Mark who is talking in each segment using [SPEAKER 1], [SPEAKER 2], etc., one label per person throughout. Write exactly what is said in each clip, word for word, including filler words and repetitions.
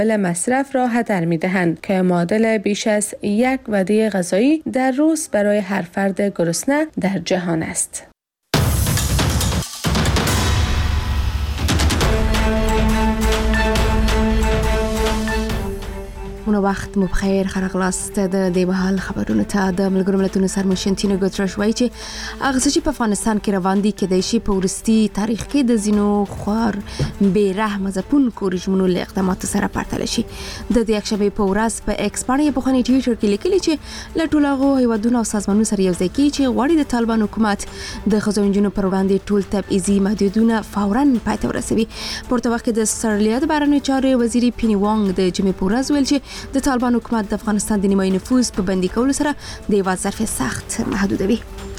[SPEAKER 1] مصرف را هدر می‌دهند که معادل بیش از یک وعده غذایی در روز برای هر فرد گرسنه در جهان است.
[SPEAKER 2] اون وخت مو بخیر خرغلاست د دې بهال خبرونه ته د ملګرو ملتونو سرمشر انټونیو ګوتریش وایي چې هغه څه چې په افغانستان کې روان دي کېدای شي په وروستي تاریخ کې د ځینو خوار بې رحمه ځپونکو رژیمونو له اقداماتو سره پرتله شي. د دې یکشنبې په ورځ په ایکس باندې په خپل ټویټر کې لیکلي چې له ټولو هغو هیوادونو او سازمانونو سره یو ځای کیږي چې غواړي د طالبان حکومت د ښځو او نجونو پر وړاندې ټول تبعیضي محدودونه فوراً پای ته ورسوي. په ورته وخت کې د استرالیا د بهرنیو چارو وزیر پینی وانګ د جمعې په ورځ ویل چې د طالبان حکومت د افغانستان د نیمایي نفوذ په بندي کولو سره د یو ظرف سخت محدودوي.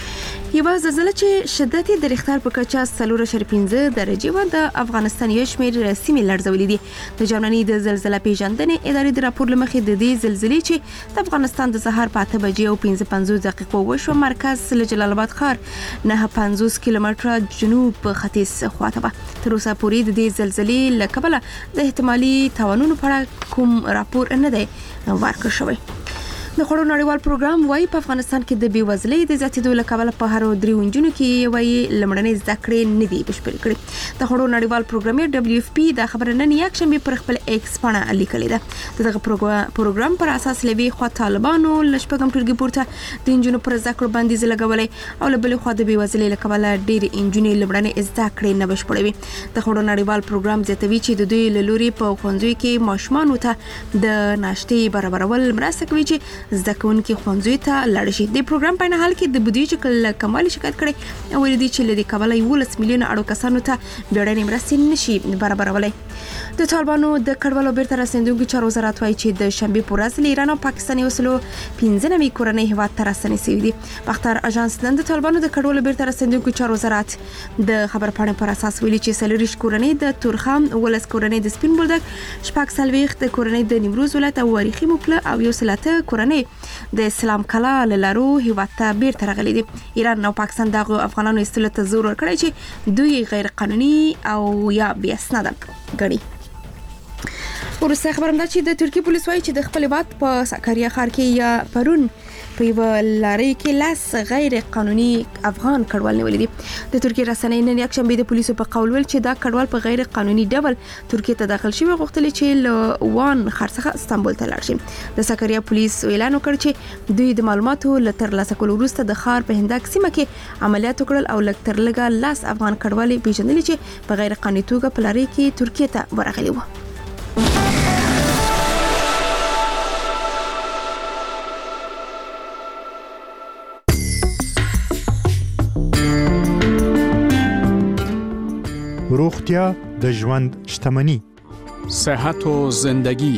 [SPEAKER 2] یوه زلزله چې شدت د ریختر په کچه څلور اعشاریه پنځه درجې و د افغانستان یو شمېر سیمې لړزولې دي. د جرمني د زلزله پیژندنې ادارې د راپور لمخې د دې زلزلې چې د افغانستان د سهار په اته بجې او پنځه پنځوس دقیقو وشو مرکز له جلال آباد ښار نه پنځوس کیلومتره جنوب ختیځ خواته و. تر اوسه پورې د دې زلزلې له کبله د احتمالي تاوانونو په اړه کوم راپور نه دی ورکړل شوی. د خوړو نړیوال پروګرام وايي په افغانستان کې د بیوزلۍ د زیاتېدو له کبله په هر درې ونجونو کې وايي لمړنۍ زده کړې نه دي بشپړ کړي. د خوړو نړیوال پروګرام دبليو اف پی دا خبره نن یک شنبه پر خپل ایکس باندې لیکلې ده. دغه پروګرام پر اساس لوي خو طالبانو لشپږم ټولګي پورته د انجونو پر زده کړو بندیز لګولې او له بل خو د بیوزلۍ له کبله ډېر انجونې لمړنۍ زده کړې نه بشپړوي. د خوړو نړیوال پروګرام زیاتوي چې د دوی له لوري په ښوونځیو کې ماشومان ته د ناشتې برابرول مرسته کوي چې زده کوونکي ښوونځي ته لاړ شي. د پروګرام په حال کې د بودیجې کله کمال شکایت کړي او ولې چې لدی کابل یولس میلیون اړو کسانو ته بیړنۍ مرستې نشي برابرولای. د طالبانو د کډوالو بیرته راستنېدونکو چارو وزارت وايي چې د شنبه په ورځ له ایران او پاکستان وسلو پنځه نوي کورنۍ هیواد ته راستنې شوي دي. باختر اژانس نن د طالبانو د کډوالو بیرته راستنېدونکو چارو وزارت د خبر پاڼې پر اساس ویلي چې سلریش کورنۍ د تورخم ولس کورنۍ د سپین بولدک شپږ سلويخت د کورنۍ د نیمروز ولایت او واریخي موکله او یو سلاته کورنۍ د اسلام کلا لارو هیواد ته بیرته راغلي دي. ایران او پاکستان دغه افغانانو استلو ته زور ورکړی چې دوی غیر قانوني او یا بې اسناده ګڼي. ورسته خبرم ده چې د ترکیه پولیس وايي چې د خپل هیواد په ساکاریا ښار کې یا پرون په یو لاري کې لاس غیر قانوني افغان کډوال نیولې دي. د ترکیه رسنۍ نن یک شنبه د پولیسو په قول ول چې دا کډوال په غیر قانوني ډول ترکیه ته داخل شوی غوښتل چې له وان خرڅه استانبول ته لاړ شي. د ساکاریا پولیس اعلان وکړ چې دوی د معلوماتو لتر لاسه کول وروسته د ښار په هنداک سیمه کې عملیات وکړل او لکتر لګا لاس افغان کډوال پیژندل چې په غیر قانوني توګه په لاري کې ترکیه ته ورغلي وو.
[SPEAKER 3] روغتیا د ژوند شتمني.
[SPEAKER 4] صحت و زندگی.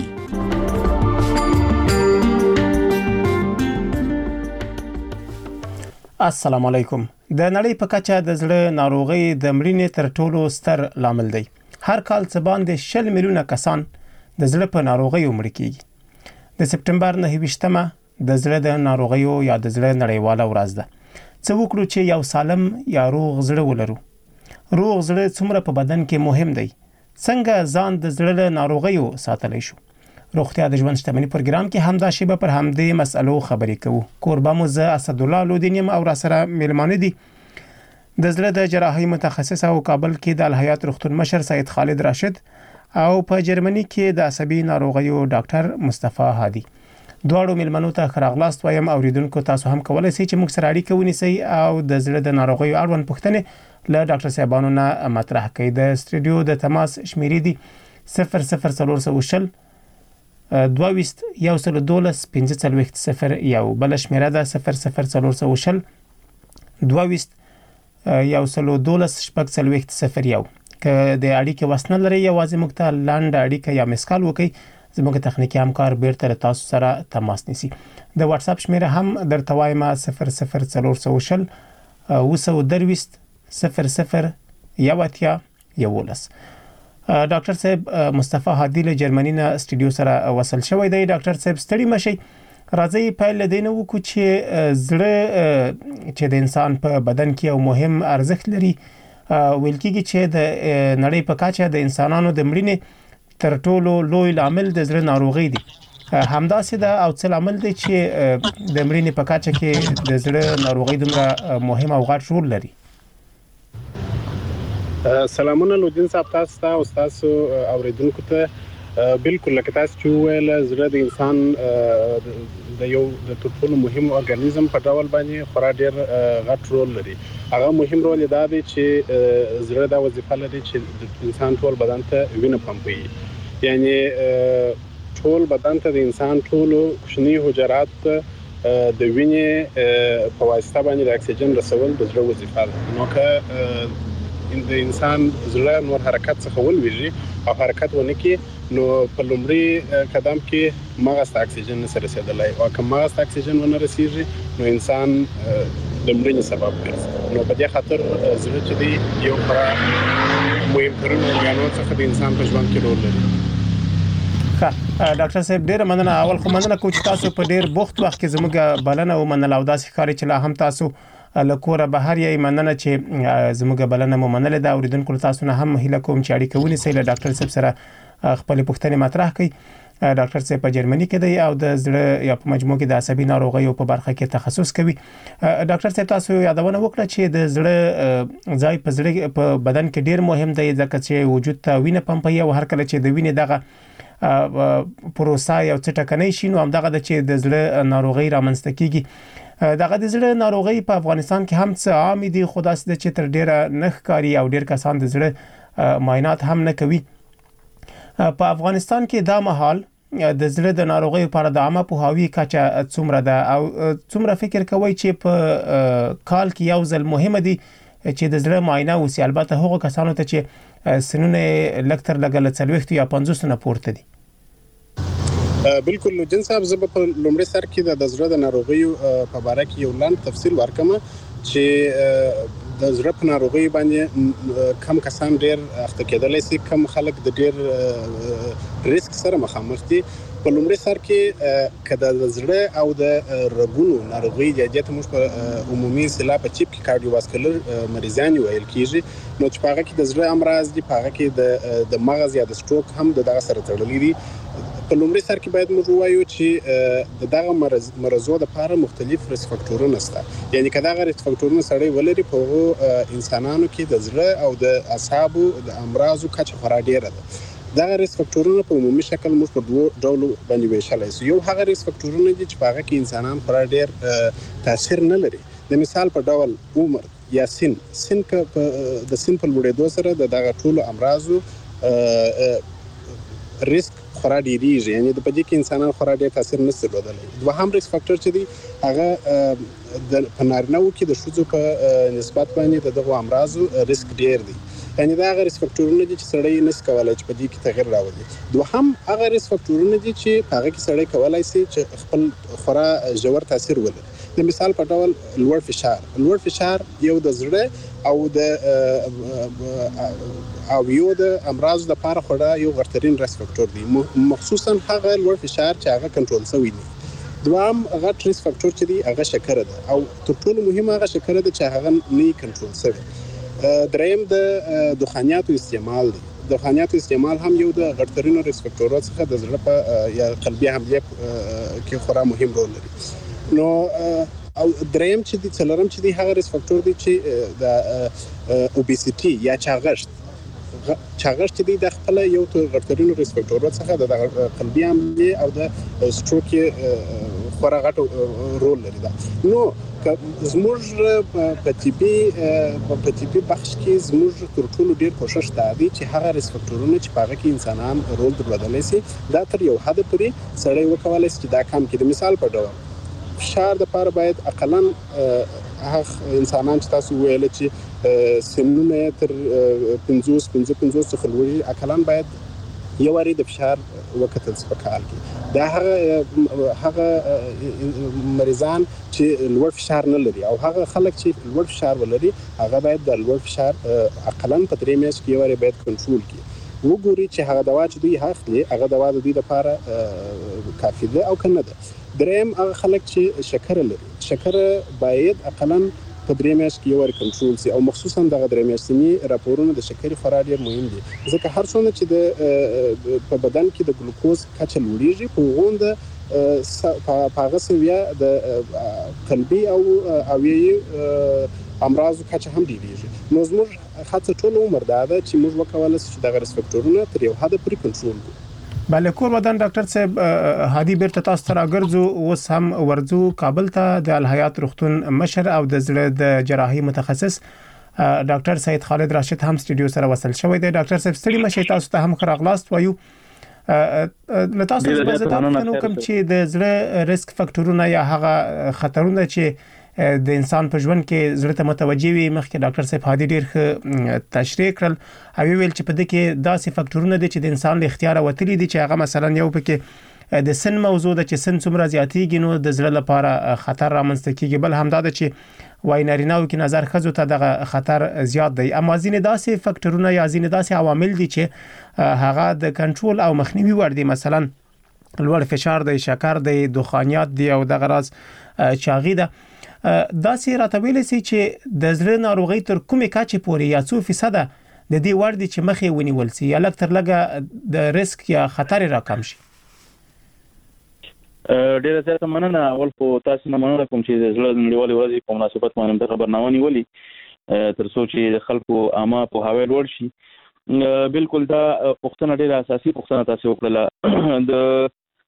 [SPEAKER 5] السلام علیکم. د نړۍ په کچه د زړه ناروغي د مړینې تر ټولو ستر لامل دی. هر کال څه باندې شل میلیونه کسان د زړه په ناروغیو مړ کیږي. د سپټمبر نهه ویشتمه د زړه د ناروغیو یا د زړه نړیواله ورځ ده. څه وکړو چې یو سالم یا روغ زړه ولرو؟ روغ زړه څومره په بدن کې مهم دی؟ څنګه ځان د زړه له ناروغیو ساتلی شو؟ روغتیا د ژوند شتمني پروګرام کې همدا شیبه پر همدې مسئلو خبرې کوو. کوربه مو زه اسدالله لودین یم او را سره میلمانه دي د زړه د جراحي متخصص او کابل کې د الحیات روغتون مشر سید خالد راشد او په جرمني کې د عصبي ناروغیو ډاکټر مصطفی هادي. دواړو میلمنو ته ښه راغلاست وایم. اوریدونکو تاسو هم کولای شئ چې موږ سره اړیکه ونیسئ او د زړه د ناروغیو اړوند پوښتنې له ډاکټر صاحبانو نه مطرح کړئ. د سټوډیو د تماس شمیرې دي صفر صفر څلور سوه شل دوه ویشت یو سل دولس پنځه څلوېښت صفر یو. بله شمیره ده صفر صفر څلور سوه شل دوه ویشت یو سل دولس شپږ څلوېښت صفر یو. که د اړیکې وس نه لرئ یوازې موږ ته لنډه اړیکه یا مسکال وکړئ. زموږ تخنیکي همکار بیرته له تاسو سره تماس نیسي. د واتس اپ شمیره هم درته وایم صفر صفر څلور سوه شل اوه سوه درویشت صفر صفر یو اتیا یولس. ډاکټر صاحب مصطفی هادي له جرمني نه سټوډیو سره وصل شوی دی. ډاکټر صاحب ستړي مشئ. راځي پیل له دې نه وکړو چې زړه چې د انسان په بدن کې یو مهم ارزښت لري. ویل کېږي چې د نړۍ په کچه د انسانانو د مړینې تر ټولو لوی لامل د زړه ناروغي دی. همداسې دا او څه لامل دی چې د مړینې په کچه کې د زړه ناروغي دومره مهم او غټ رول لري.
[SPEAKER 6] سلامونه لودین صاحب، تاسو ته او تاسو اوریدونکو ته. بالکل لکه تاسو چې ویل، زړه د انسان د یو د ټولو مهم ارګانیزم په ډول باندې خورا ډیر غټ رول لري. هغه مهم رول دا دی چې زړه دا وظیفه لري چې د انسان ټول بدن ته وینه پمپوي. یعنی ټول بدن ته د انسان ټولو کوچني حجرات ته د وینې په واسطه باندې د اکسیجن رسول د زړه وظیفه ده. نو که د انسان زړه نور حرکت څخه ولويږي او حرکت ونه کړي، نو په لومړي قدم کې مغز ته اکسیجن نه رسیدلی، او که مغز ته اکسیجن ونه رسیږي نو انسان د مړینې سبب ګرځي. نو په دې خاطر زړه چې دی یو خورا مهمترین ارګانو څخه د انسان په ژوند کې رول لري.
[SPEAKER 5] ښه ډاکټر صاحب، ډیر مننه. اول خو مننه کوم چې تاسو په ډیر بوخت وخت کې زموږ بلنه ومنله، او داسې ښکاري چې لا هم تاسو لکوره بهر یې مننه چې زموږ بلنه مو منله. دا اوریدونکو تاسو نه هم هیله کوم چې اړیکه ونیسئ له ډاکټر صاحب سره خپل پوښتنې مطرح کړئ. ډاکټر صاحب په جرمني کې دی او د زړه یا په مجموع کې د عصبي ناروغیو په برخه کې تخصص کوي. ډاکټر صاحب، تاسو یادونه وکړه چې د زړه ځای په زړه په بدن کې ډیر مهم دی، ځکه چې وجود ته وینه پمپوي، او هر کله چې د وینې دغه پروسه یو څه ټکنۍ شي، نو همدغه د چې د زړه ناروغي رامنځته کیږي. دغه د زړه ناروغي په افغانستان کې هم څه عام دي، خو داسې د چې تر ډیره نه ښکاري او ډیر کسان د زړه معاینات هم نه کوي. په افغانستان کې دا مهال د زړه د ناروغي لپاره د عامه پوهاوي کچه څومره ده، او څومره فکر کوي چې په کال کې یو ځل مهمه دي چې د زړه معاینه وشي؟ البته هغو کسانو ته چې سنونه لږ تر لږه له څلوېښتو یا پنځوسو نه پورته دي.
[SPEAKER 6] بالکل لودین صاحب، زه په لومړي سر کې د زړه د ناروغیو په باره کې یو لاندې تفصیل ورکم چې د زړه په ناروغي باندې کم کسان ډیر اخته کېدلی شي، کم خلک د ډیر ریسک سره مخامخ دي. په لومړي سر کې که د زړه او د رګونو ناروغي دی، دې ته موږ په عمومي اصطلاح په چیپ کې کارډیوواسکولر مریضان ویل کېږي، نو چې په هغه کې د زړه امراض دي، په هغه کې د مغز یا د سټروک هم د دغه سره تړلي دي. په لومړي سر کې باید موږ ووایو چې د دغه مرض مرزو لپاره مختلف ریسک فاکټورونه شته. یعنی که دغه ریسک فاکټورونه سړی ولري، په هغو انسانانو کې د زړه او د اعصابو د امراضو کچه خورا ډیره ده. دغه ریسک فاکټورونه په عمومي شکل موږ په دوه ډولو باندې ویشلی شو. یو هغه ریسک فاکټورونه دي چې په هغه کې انسانان خورا ډیر تاثیر نه لري. د مثال په ډول عمر یا سن سن که د سن په لوړېدو سره د دغه ټولو امراضو ریسک خورا ډیریږي، یعنی د پدې کې انسانان خورا ډیر تاثیر نشي درلودلی. دوهم ریسک فاکټور چې دی هغه د په نارینه‌وو کې د ښځو په نسبت باندې د دغو امراضو ریسک ډیر دی. یعنی دا هغه ریسک فاکټورونه دي چې سړی نشي کولی چې په دې کې تغیر راولي. دوهم هغه ریسک فاکټورونه دي چې په هغه کې سړی کولی شي چې خپل خورا ژور تاثیر ولري. د مثال په ډول لوړ فشار. لوړ فشار یو د زړه او د او یو د امراض لپاره خورا یو غټرین ریسک فاکټور دی، مخصوصا هغه لوړ فشار چې هغه کنټرول شوی دی. دوام غټ ریسک فاکټور چې دی هغه شکر ده، او تر ټولو مهمه هغه شکر ده چې هغه نه کنټرول شوی. دریم د دخانیاتو استعمال دی. دخانیاتو استعمال هم یو د غټرینو ریسک فاکټورونو څخه د زړه په یا قلبي حمله کې خورا مهم رول لري. نو او دریم چې دی څلورم چې دی هغه ریسک فاکټور دی چې د اوبیسيټي یا چاغښت. چاغښت دی د خپل یو تر غټرینو ریسک فاکټورونو څخه د قلبي حمله او د سټروک خورا غټ رول لري. دا نو زموږ په طبي په طبي بخش کې زموږ تر ټولو ډیر کوشش دا دی چې هغه ریسک فاکټورونه چې په هغه کې انسانان رول درلودلی شي، دا تر یو حد پورې سړی وکولی شي چې دا کم کړي. د مثال په ډول فشار دپاره باید اقلا هغه انسانان چې تاسو ویل چې سنونه تر پنځوس پنځه پنځوس څخه لوړ، اقلا باید یو واري د فشار وکتل شي په کال کې. دا هغه هغه مریضان چې لوړ فشار نه لري، او هغه خلک چې لوړ فشار ولري هغه باید د لوړ فشار اقلا په درې میاشتو کې یو واري باید کنټرول کړي. وګوري چې هغه دوا چې دوی اخلي هغه دوا د دوی لپاره کافي ده او که نه ده. دریم هغه خلک چې شکر لري، شکر باید اقلا په درې میاشتې کې یو واری کنټرول شي او مخصوصا دغه درې میاشتنی راپورونه د شکر خورا ډیر مهم دي ځکه هر څونه چې د په بدن کې د ګلوکوز کچه لوړیږي په غونډه په هغه سویا د قلبي او اویي امراض کچه هم ډیریږي نو زموږ خاصه ټول عمر دا ده چې موږ وکولای شو چې دغه ریسک فاکټورونه تر یو حد پورې کنټرول کړو.
[SPEAKER 5] بله کور ودان ډاکټر صاحب هادي بیرته تاسو ته راګرځو اوس هم ورځو کابل ته د الحیات روغتون مشر او د زړه د جراحي متخصص ډاکټر سید خالد راشد هم سټوډیو سره وصل شوی دی. ډاکټر صاحب ستړي مشه تاسو ته هم خراغلاست وایو له تاسو څخه به تاسو کوم چې د زړه ریسک فاکټورونه یا هغه خطرونه چې د انسان په ژوند کې زړه ته متوجي وي مخکې ډاکټر صاحب هادي ډیر ښه تشریح کړل او ویل چې په دې کې داسې فاکټورونه دي چې د انسان له اختیار وتلي دي چې هغه مثلا یو پکې د سن موضوع د چې سن څومره زیاتېږي نو د زړه لپاره خطر رامنځته کیږي بل همدا د چې وای نارینه‌و کې نظر خزو ته دغه خطر زیات دی اما ځینې داسې فاکټورونه یا ځینې داسې عوامل دي چې هغه د کنټرول او مخنیوي وړ دي مثلا لوړ فشار دی شکر دی دخانیات دی او دغه راز چاغي ده دا سي راته ویل سي چې د زړه ناروغي تر کومه کچې پورې یا څو فیصد د دې وړ دي چې مخې ونیول سي یا لکه تر لګه د ریسک یا خطر راکم شي.
[SPEAKER 7] ډیره زیاته مننه اول په تاسو نه مننه کوم چې د زړه نړیوالې ورځې په مناسبت باندې د خبرنامه نیولې تر څو چې د خلکو عامه په هاوی لوړ شي بالکل دا پښتنه ډیره اساسي پښتنه تاسو وکړه د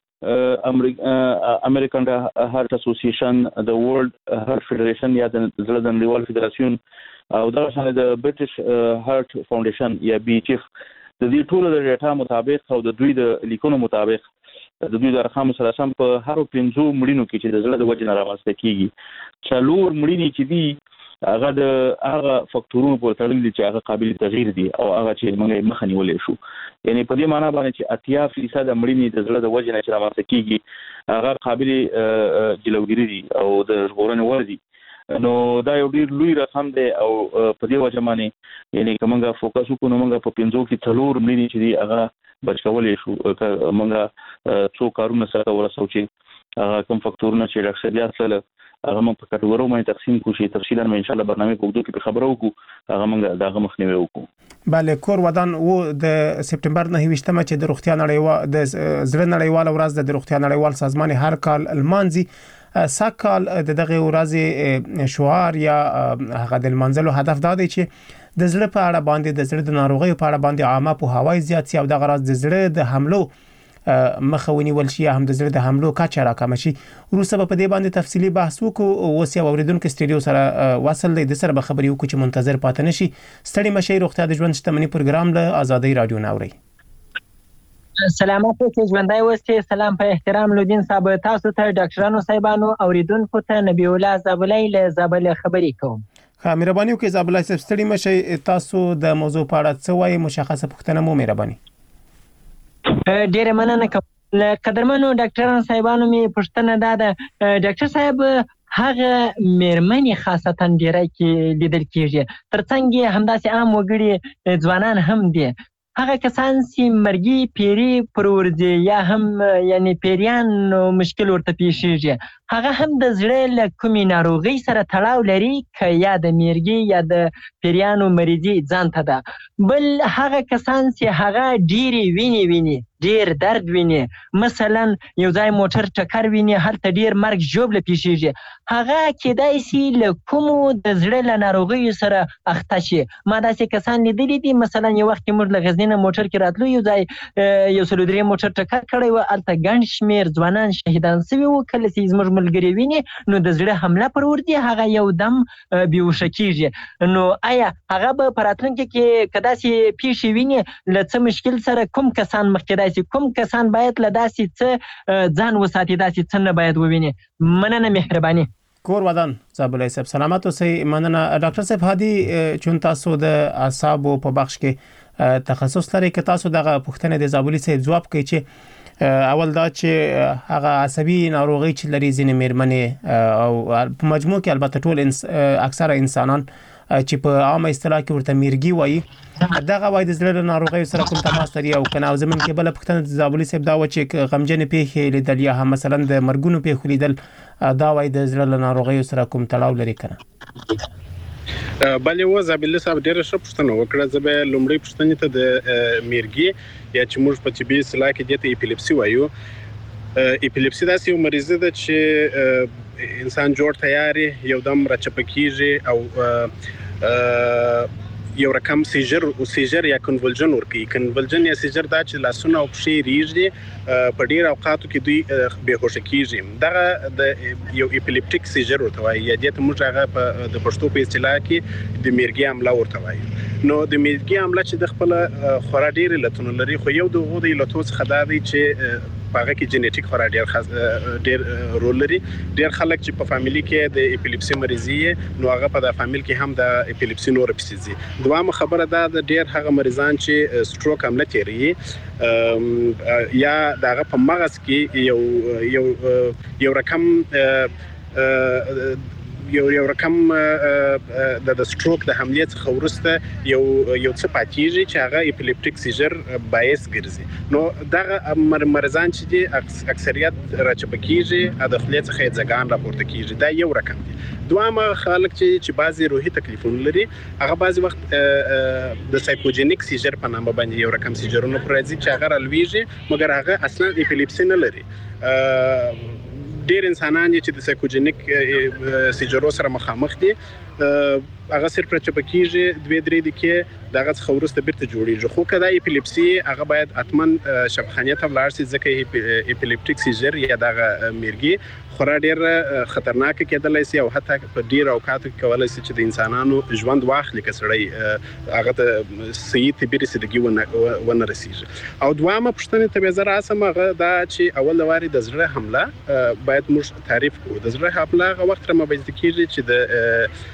[SPEAKER 7] امریکن هارت اسوسییشن د ورلد هارت فدریشن یا د زړه د نړیوال فدراسیون او دا شان د برټش هارت فاونډیشن یا بي ایچ اف د دې ټولو د ډیټا مطابق او د دوی د لیکونو مطابق د دوی د ارقام سره سم په هر پنځو مړینو کې چې د زړه د وجې نه رامنځته کیږي څلور مړینې چې دي هغه د هغه فاکټورونو په تړل دي چې هغه قابل تغییر دي او هغه چې موږ مخ نیولې شو یعنی په دې معنی باندې چې اتیا فیصد مړینې د زړه د وجې نه چې رامنځته کیږي هغه قابل جلوګیری دي او د ژغورنې وړ دي نو دا یو ډیر لوی رقم دی او په دې وجه باندې یعنی کومه فوکس وکړو نو موږ په پنځو کې څلور مړینې چې دي هغه بچولې شو موږ څو کارونه سره ورسو چې هغه کوم فاکټورونه چې اکثریت سره هغه موږ په کټګورو باندې تقسیم کوو چې تفصیلا ان شاء الله برنامه په وګړو کې خبرو وکړو هغه موږ دغه مخنیوي وکړو.
[SPEAKER 5] بله کور ودان و د سپټمبر نه ویشتمه چې د روغتیا نړیوال د زړه نړیوال ورځ د روغتیا نړیوال سازمان هر کال المانزي ساکال د دغه ورځ شعار یا هغه د منځلو هدف دا دی چې د زړه په اړه باندې د زړه د ناروغي په اړه باندې عامه په هوای زیات سي او دغه راز د زړه د حملو مخاوني ولشي هم د زړه د حملو کچه راکم شي وروسته په دې باندې تفصيلي بحث وکړو اوس یو اوریدونکو سټډیو سره وصل دی د سره به خبري وکړو چې منتظر پاتې نشي ستړي مشه روغتیا د ژوند شتمنۍ پروګرام له آزادۍ رادیو ناوري.
[SPEAKER 8] سلامات اوسئ ژوندۍ اوسئ. سلام په احترام لودین صاحب تاسو ته ډاکټرانو صاحبانو اوریدونکو ته نبی الله زابلای له زابل خبري کوم.
[SPEAKER 5] ښه مهرباني وکړئ زابلای صاحب ستړي مشه تاسو د موضوع په اړه څه وایي مشخصه پوښتنه مو مهرباني.
[SPEAKER 8] ډیره مننه کوم قدرمنو ډاکټرانو صاحبانو می پوښتنه ده د ډاکټر صاحب هغه مېرمنې خاصتا ډیره کې لیدل کیږي ترڅنګ همداسې عام وګړي ځوانان هم دي هغه کسان چې مرګي پیری پرورځي یا هم یعنی پیریان مشکل ورته پیښیږي هغه هم د زړه له کومې ناروغي سره تړاو لري که یا د میرګي یا د پیریانو مریضي ځان ته ده بل هغه کسان چې هغه ډیری ویني ویني ډیر درد ویني مثلا یو ځای موټر ټکر ویني هلته ډیر مرګ ژوبله پیښیږي هغه کېدای شي له کومو د زړه له ناروغیو سره اخته شي ما داسې کسان لیدلي دي مثلا یو وخت کې موږ له غزني نه موټر کې راتلو یو ځای یو سلو درې موټر ټکر کړی و هلته ګڼ شمېر ځوانان شهیدان سوي وو کله چې زموږ ملګري ویني نو د زړه حمله پر ور دي هغه یو دم بیهوشه کیږي نو آیا هغه به په راتلونکي کې که داسې پیښې ویني له څه مشکل سره کوم کسان مخکې کوم کسان باید له داسې څه ځان وساتي داسې څه نه باید وویني مننه مهرباني.
[SPEAKER 5] کور ودان زابلای صاحب سلامات اوسئ مننه ډاکټر صاحب هادي چون تاسو د اعصابو په بخش کې تخصص لري که تاسو دغه پوښتنه د زابلي صاحب جواب کوي چې اول دا چې هغه عصبي ناروغي چې لري ځینې مېرمنې او په مجموع کې البته ټول اکثره انسانان چې په عامه اصطلاح کې ورته میرګي وایي دغه وای د زړه ناروغي سره کوم تماس لري او کنه او زمون کې بل پښتنه د زابلي صاحب دا و چې غمجن پیښې لیدل یا هم مثلا د مرګونو پیښې لیدل دا وای د زړه ناروغي سره کوم تړاو لري کنه
[SPEAKER 6] بلې و زابلي صاحب ډېر ښه پوښتنه وکړه زه به لومړی پوښتنې ته د میرګي یا چې موږ په طبي اصطلاح کې دته اپیلیپسي وایو اپیلیپسي داسې یو مریضه ده چې انسان جوړ تیاري یو دم راچپکیږي او یو رقم سیجر او سیجر یا کنولجن ورکی کنولجن یا سیجر دا چې لاسونه او پښې ریږي په ډیر اوقاتو کې دوی بهوشه کیږي دغه د یو اپیلیپټیک سیجر ورته وایي یا د موږ هغه په د پښتو په اصطلاح کې د میرګي حمله ورته وایي نو د میرګي حمله چې د خپل خورا ډیر لتون لري خو یو د غوډي لتوس خدا دی چې هغه کې جنیټیک خورا ډیر ډیر رول لري ډیر خلک چې په فامیلی کې د اپیلیپسي مریضي نو هغه په د فامیل کې هم د اپیلیپسي نور پسیزي دوامه خبره ده د ډیر هغه مریضان چې سټروک حمله تیری یا دغه په مغز کې یو یو یو رقم یو یو رقم د سټروک د حمله څخه ورسته یو یو څه پاتېږي چې هغه اپیلیپټیک سیجر باعث ګرځي نو دغه مریضان چې دي اکثریت راچپکیږي د خپل څخه ځګان راپورته کیږي دا یو رقم دی دوامه خلک چې چې بعضي روحي تکلیفونه لري هغه بعضي وخت د سایکوجینیک سیجر په نامه باندې یو رقم سیجرونه پرځي چې هغه لویږي مګر هغه اصلا اپیلیپسي نه لري ډیر انسانان چې د سایکوجینیک سیجرو سره مخامخ دي هغه صرف چپکیږي دوه درې دقیقې دغه خورسته بیرته جوړیږي خو کدا اپیلیپسي هغه باید اتمن شفخانه ته ولاړ شي ځکه اپیلیپټیک سیجر یا دغه میرګي خورا ډیر خطرناک کېدلی شي او حتی په ډیر اوقاتو کې کولای شي چې د انسانانو ژوند واخلي کسړی هغه ته صحیح طبي رسیدګي ونه رسیږي او دوامه پښتنه ته به زرا سم هغه دا چې اول واري د زړه حمله باید موږ تعریف کوو د زړه حمله هغه وخت را مبایز کیږي چې د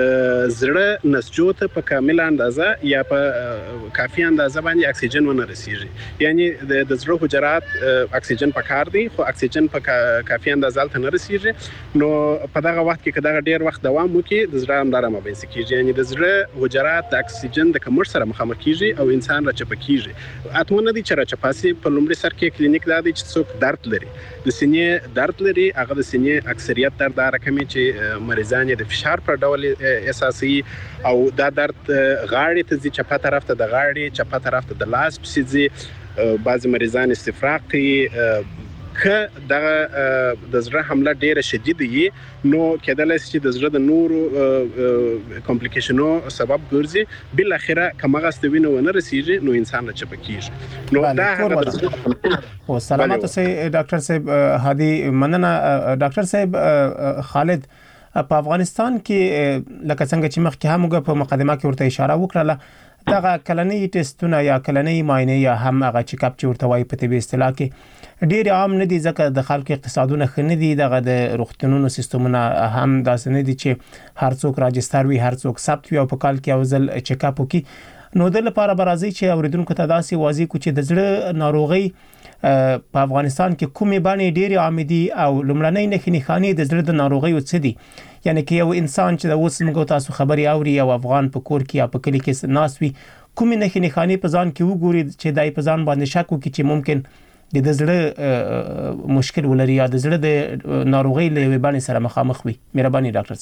[SPEAKER 6] زړه نسجو ته په کامل اندازه یا په کافي اندازه باندې اکسیجن ونه رسیږي یعنی د زړه حجرات اکسیجن پکار دي خو اکسیجن په کافي اندازه ته نه رسیږي نو په دغه وخت کې کدا ډیر وخت دوام وکړي د زړه انداره مبایز کیږي یعنی د زړه حجرات د اکسیجن د کمښت سره مخامخ کیږي او انسان راچپکیږي اتمنه دي چې راچپاسي په لومړي سر کې کلینیک دا دي چې څوک درد لري د سینې درد لري هغه د سینې اکثریت درد راکمي چې مریضان د فشار پر ډول اساسي او دا درد غاړې ته ځي چپه طرف ته د غاړې چپه طرف ته د لاس پسې ځي بعض مریضان استفراغ کوي که دغه د زړه حمله ډیره شدید وي نو کېدلی شي چې د زړه د نورو کمپلیکیشنو سبب ګرځي بل اخره کمغه ستوینه ونه رسیږي نو انسان چپکیږي نو دا هغه
[SPEAKER 5] او سلامت سي ډاکټر صاحب هادي مننه ډاکټر صاحب خالد په افغانستان کې لکه څنګه چې مخکې هم په مقدمه کې ورته اشاره وکړه دغه کلنی ټیسټونه یا کلنی معاینه یا هم هغه چیک اپ چې ورته وایي په طبي اصطلاح کې ډیر عام نه دي ځکه د خلکو اقتصادونه خنه دي دغه د روغتونونو سیستمونه هم داسې نه دي چې هر څوک راجستر وي هر څوک ثبت وي او په کال کې اوزل چیک اپ وکي نو د لپاره برازي چې اوریدونکو ته داسې واضح کو چې د زړه ناروغي په افغانستان کې کومې باندې ډېر عام دي او لومړنۍ نښې نښانې د زړه د ناروغي څه دي یعنی کې یو انسان چې د اوس موږ تاسو خبري اوري او افغان په کور کې یا په کلی کې ناس وي کومې نښې نښانې په ځان کې وګوري چې دای په ځان باندې شک وکړي چې ممکن د زړه مشکل ولري یا د زړه د ناروغي له باندې سره مخامخ وي مهرباني ډاکټر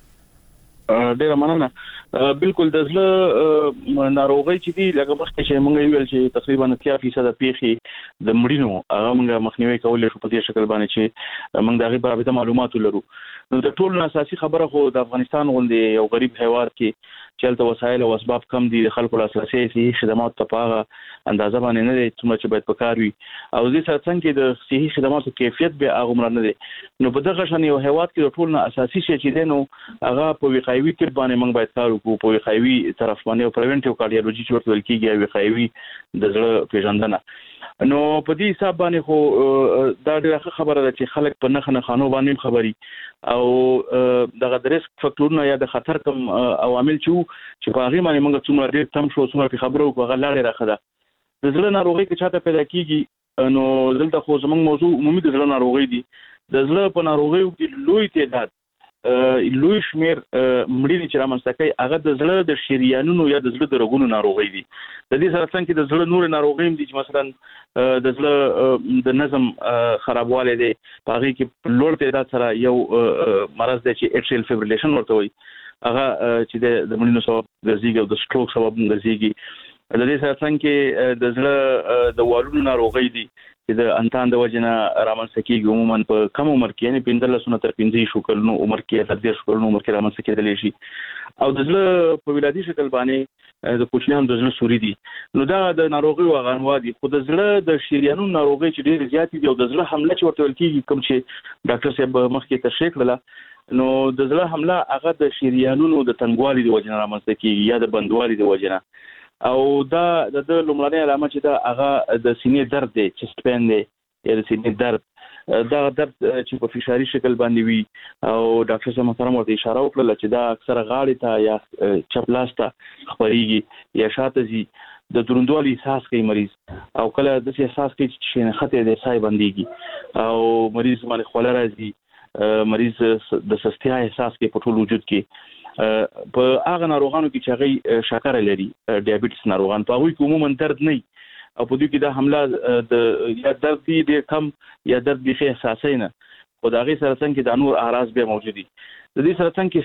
[SPEAKER 5] صاحب
[SPEAKER 7] ډیره مننه بالکل د زړه ناروغي چې دی لکه مخکې چې موږ ویل چې تقریبا اتیا فیصد پیښې د مړینو هغه موږ مخنیوي کولای شو په دې شکل باندې چې موږ دغه په اړه معلومات لرو نو د ټولو اساسي خبره خو د افغانستان غونډې یو غریب هیواد کې چلته وسایل او اسباب کم دي د خلکو لاسرسي سي خدمات ته پاغه اندازه باندې نه دي چې باید پکار وي او دې سره څنګه د صحي خدماتو کیفیت به هغه مر نه دي نو په دغه شان یو هیواد کې د ټولو اساسي شي چې دینو هغه په وقایوي کې باندې موږ باید کار وکړو په وقایوي طرف باندې او پریونټیو کارډیولوژي چې ورته کېږي او وقایوي د زړه پیژندنه نو په دې حساب باندې خو دا ډېره خبره ده چې خلک په نخنه خانو باندې خبري او دغه د ریسک فاکټورونه یا د خطر کم عوامل چې چې په هغه باندې موږ څومره ډېر تم شو څومره خبرو کوو غلاړه راخده د زړه ناروغي کې چاته پیدا کیږي نو دلته خو زموږ موضوع عمومي د زړه ناروغي دي د زړه په ناروغیو کې لوی تعداد لوی شمیر مړینې چې رامنځته کوي هغه د زړه د شریانونو یا د زړه د رګونو ناروغي دي. د دې سره څنګه د زړه نور ناروغي دي چې مثلا د زړه د نظم خرابوالی دی، په هغه کې لوړ تعداد سره یو مرض دی چې اټریل فیبریلیشن ورته وایي، هغه چې د مړینو سبب ګرځي او د سټروک سبب ګرځي. د دې سره څنګه د زړه د والونو ناروغي دي چې د انتان د وجنه رامنځته کیږي، عموما په کم عمر کې یعنی پنځلس نه تر پنځه شو کلونو عمر کې تر دېرش کلونو عمر کې رامنځته کېدلی شي. او د زړه په ولادي شکل باندې د کوچنیانو د زړه سوري دي. نو دا د ناروغي واغانوا دي، خو د زړه د شریانونو ناروغي چې ډېر زیات دي او د زړه حمله چې ورته ویل کېږي، کوم چې ډاکټر صاحب مخکې تشریح کړله، نو د زړه حمله هغه د شریانونو د تنګوالي د وجنه رامنځته کېږي یا د بندوالي د وجنه. او دا د لومړنۍ علامه چې دا هغه د سینې درد دی، چست پین دی یا د سینې درد. دا درد چې په فشاري شکل باندې وي او ډاکټر صاحب محترم ورته اشاره وکړه چې دا اکثره غاړې ته یا چپ لاس ته خپرېږي یا شاته ځي، د دروندوالي احساس کوي مریض، او کله داسې احساس کوي چې شینخته د سای بندېږي او مریض باندې خوله راځي، مریض د سستیا احساس کوي په ټول وجود کې. په هغه ناروغانو کې چې هغه شکر لري، ډایابټیس ناروغان، په هغه کې عموما درد نه او په دې کې دا حمله د یا درد دی د کم یا درد بيخي احساسي نه، خو دا غي سره څنګه د نور اعراض به موجود دي. د دې سره څنګه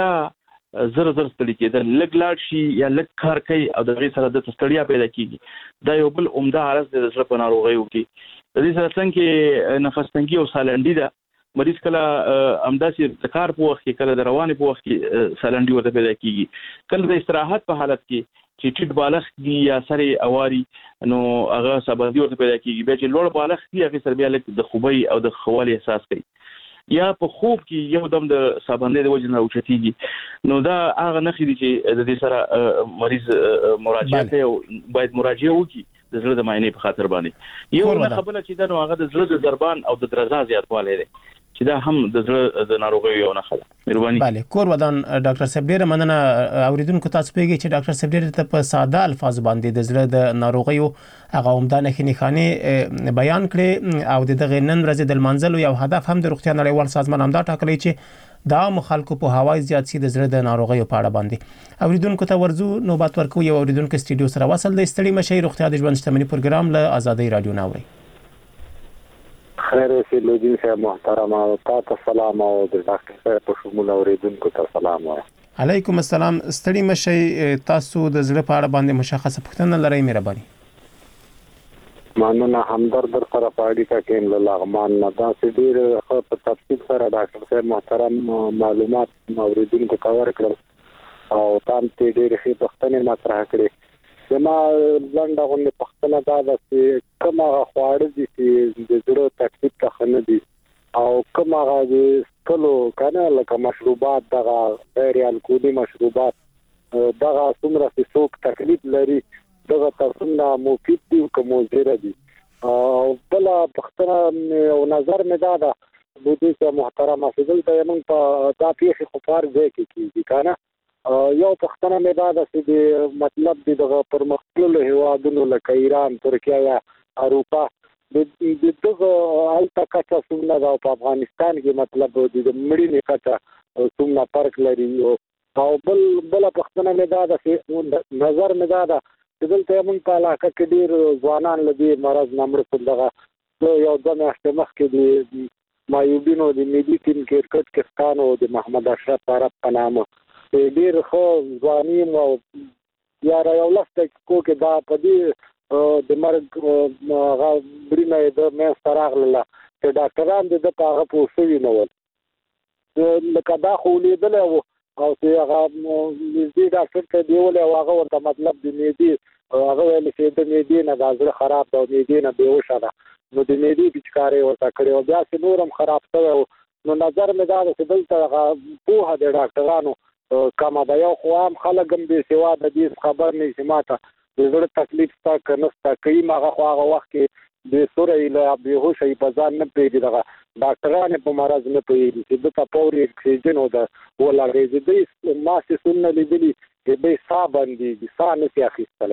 [SPEAKER 7] ستړیا زر زر ستړي کېدل، لګ لاړ شي یا لګ کار کوي او د غي سره د ستړیا پیدا کیږي، دا یو بل عمده عرض د زړه په ناروغیو کې. د دې سره څنګه نفس تنګي او سالنډي ده، مریض کله امداسي د کار په وخت کې، کله د رواني په وخت کې سالنډي ورته پیدا کیږي، کله د استراحت په حالت کې چې ټیټ بالغ دي یا سره اواري، نو هغه سبندي ورته پیدا کیږي. بیا چې لوړ بالغ دي هغه سره بیا لکه د خوبۍ او د خوالي احساس کوي، یا په خوب کې یو دم د سبندي د وجه نه اوچتيږي. نو دا هغه نخې دي چې د دې سره مریض مراجعه کوي او باید مراجعه وکړي د زړه د معاینې په خاطر باندې. یو نه خبره چې دا نو هغه د زړه د ضربان او د درزا زیاتوالی دی چې دا هم د زړه د ناروغیو یو نښه ده. مهرباني.
[SPEAKER 5] بله، کور ودان ډاکټر صاحب ډېره مننه. اوریدونکو تاسو پیږئ چې ډاکټر صاحب ډېر ته په ساده الفاظ باندې د زړه د ناروغیو هغه عمده نښې نښانې بیان کړې او د دغه نن ورځې د لمانځلو یو هدف هم د روغتیا نړیوال سازمان همدا ټاکلی چې دا مخالکو په هوای زیات سي د زړه د ناروغیو په اړه باندې. اوریدونکو ته ورزو نوبت ورکو. یو اوریدونکو سټډیو سره وصل د ستړي مشي روغتیا د ژوند شتمنۍ پروګرام له آزادۍ رادیو ناوړي.
[SPEAKER 9] خیر سیلودین صاحب محترم، او تاسو سلام او د ډاکټر صاحب په شمول اوریدونکو ته سلام.
[SPEAKER 5] علیکم السلام. ستړي مشي، تاسو د زړه په اړه باندې مشخصه پوښتنه لرئ؟ مهرباني.
[SPEAKER 9] مانونه همدرد در سره پاړی کا کېم له لغمان نه دا ډیر په تفصیل سره ډاکټر صاحب محترم معلومات اوریدونکو ته ورکړل او تاسو ته ډیر ښه پوښتنه مطرح کړې. زما لنډه غونډه پښتنه دا ده چې کومه خواړه دي چې د زړه تکلیف ته نه دي او کومه د کلو کنه لکه مشروبات دغه غیر الکولي مشروبات دغه څومره چې څوک تکلیف لري دغه تاسو نه مفید دي کوم زیره دي. او بل پښتنه او نظر مې دا ده د دې محترمه فضل ته موږ په دا پیښه خفار ځای کې کیږي کنه. یو پښتنه مې دا ده چې د مطلب دغه پرمختللو هیوادونو لکه ایران، ترکیه یا اروپا د دغه الته کچه څومره ده او په افغانستان کې مطلب د مړینې کچه څومره فرق لري. او بل بل پښتنه مې دا ده چې نظر مې دا ده چې دلته موږ په علاقه کې ډېر ځوانان له دې مرض نه مړه شول. دغه یو دوه میاشتې مخکې د مایوبینو د ملي ټیم کرکټ کپتان او د محمد اشرف عرب په نامه ډېر ښه ځواني او یا یو لس دقیقو کې دا په دې د مرګ هغه برینه د منځته راغله چې ډاکټران د ده په هغه پوه شوي نه ول. لکه دا خو لیدلی و او چې هغه نږدې ډاکټر ته بیولی او هغه ورته مطلب د معدې هغه ویل چې د معدې نه دا زړه خراب ده او معدې نه بېهوشه ده، نو د معدې پچکارۍ ورته کړې او بیا چې نور هم خراب شوی و. نو نظر مې دا ده چې دلته هغه پوهه د ډاکټرانو کمه ده. یو خو عام خلک هم بې سواده دي، خبر نه چې ماته د زړه تکلیف شته که نه شته، کوي هغه خو هغه وخت کې بې سوره یي له بېهوشه یي په ځان نه پوهېږي، دغه ډاکټران یې په مرض نه پوهېږي چې ده ته پور اکسیجن او د ولګېږي. دوی ما چې څومره لیدلي چې دوی ساه بندېږي، ساه نه شي اخیستلی.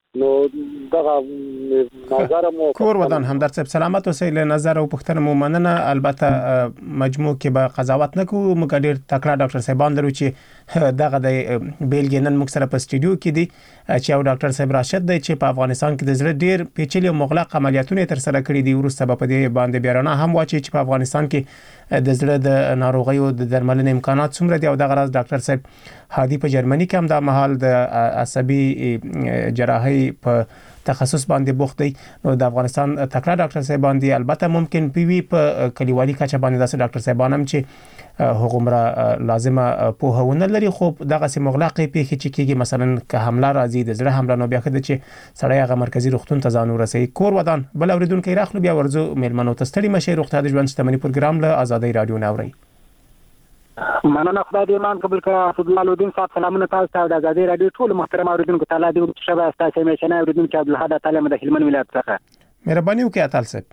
[SPEAKER 9] نو دغه نظر مو
[SPEAKER 5] کور ودان همدرد صاحب سلامت اوسئ. له نظر او پوښتنه مو مننه. البته مجموع کې به قضاوت نکو. موږ ډیر تکړه ډاکټر صاحبان لرو چې دغه د بیلګې نن موږ سره په سټوډیو کې دي چې یو ډاکټر صاحب راشد دی چې په افغانستان کې د زړه ډیر پیچلي او مغلق عملیاتونه تر سره کړي دي. ورسته په دې باندې بیرانه هم واچي چې په افغانستان کې د زړه د ناروغیو د درملنې امکانات څومره دي. او دغه راز ډاکټر صاحب هادي په جرمني کې هم د مهال د عصبي جراحي په تخصص باندې بوخت دی. نو د افغانستان تکړه ډاکټر صاحبان دي. البته ممکن پی وی په کلیوالي کچه باندې داسې ډاکټر صاحبان هم چې هغومره لازمه پوهونه لري. خو دغه سي مغلقې پیښې چې کېږي مثلا که حمله راځي د زړه حمله نو بیا خد چې سړی هغه مرکزی روغتون ته ځان ورسوي. کور ودان بل اوریدونکو راخلو بیا ورزو میلمنو ته ستړي مشه. روغتیا د ژوند شتمنۍ پروګرام له آزادۍ رادیو ناوړي.
[SPEAKER 10] مننه خدای دې ایمان قبول کړه. عبد الودین صاحب سلامونه تاسو ته د آزادۍ رادیو ټول محترم اوریدونکو تعالی دې شبه تاسو میشنه اوریدونکو عبد الحد تعالی د هلمند ولایت څخه
[SPEAKER 5] مهرباني وکړئ اتل صاحب.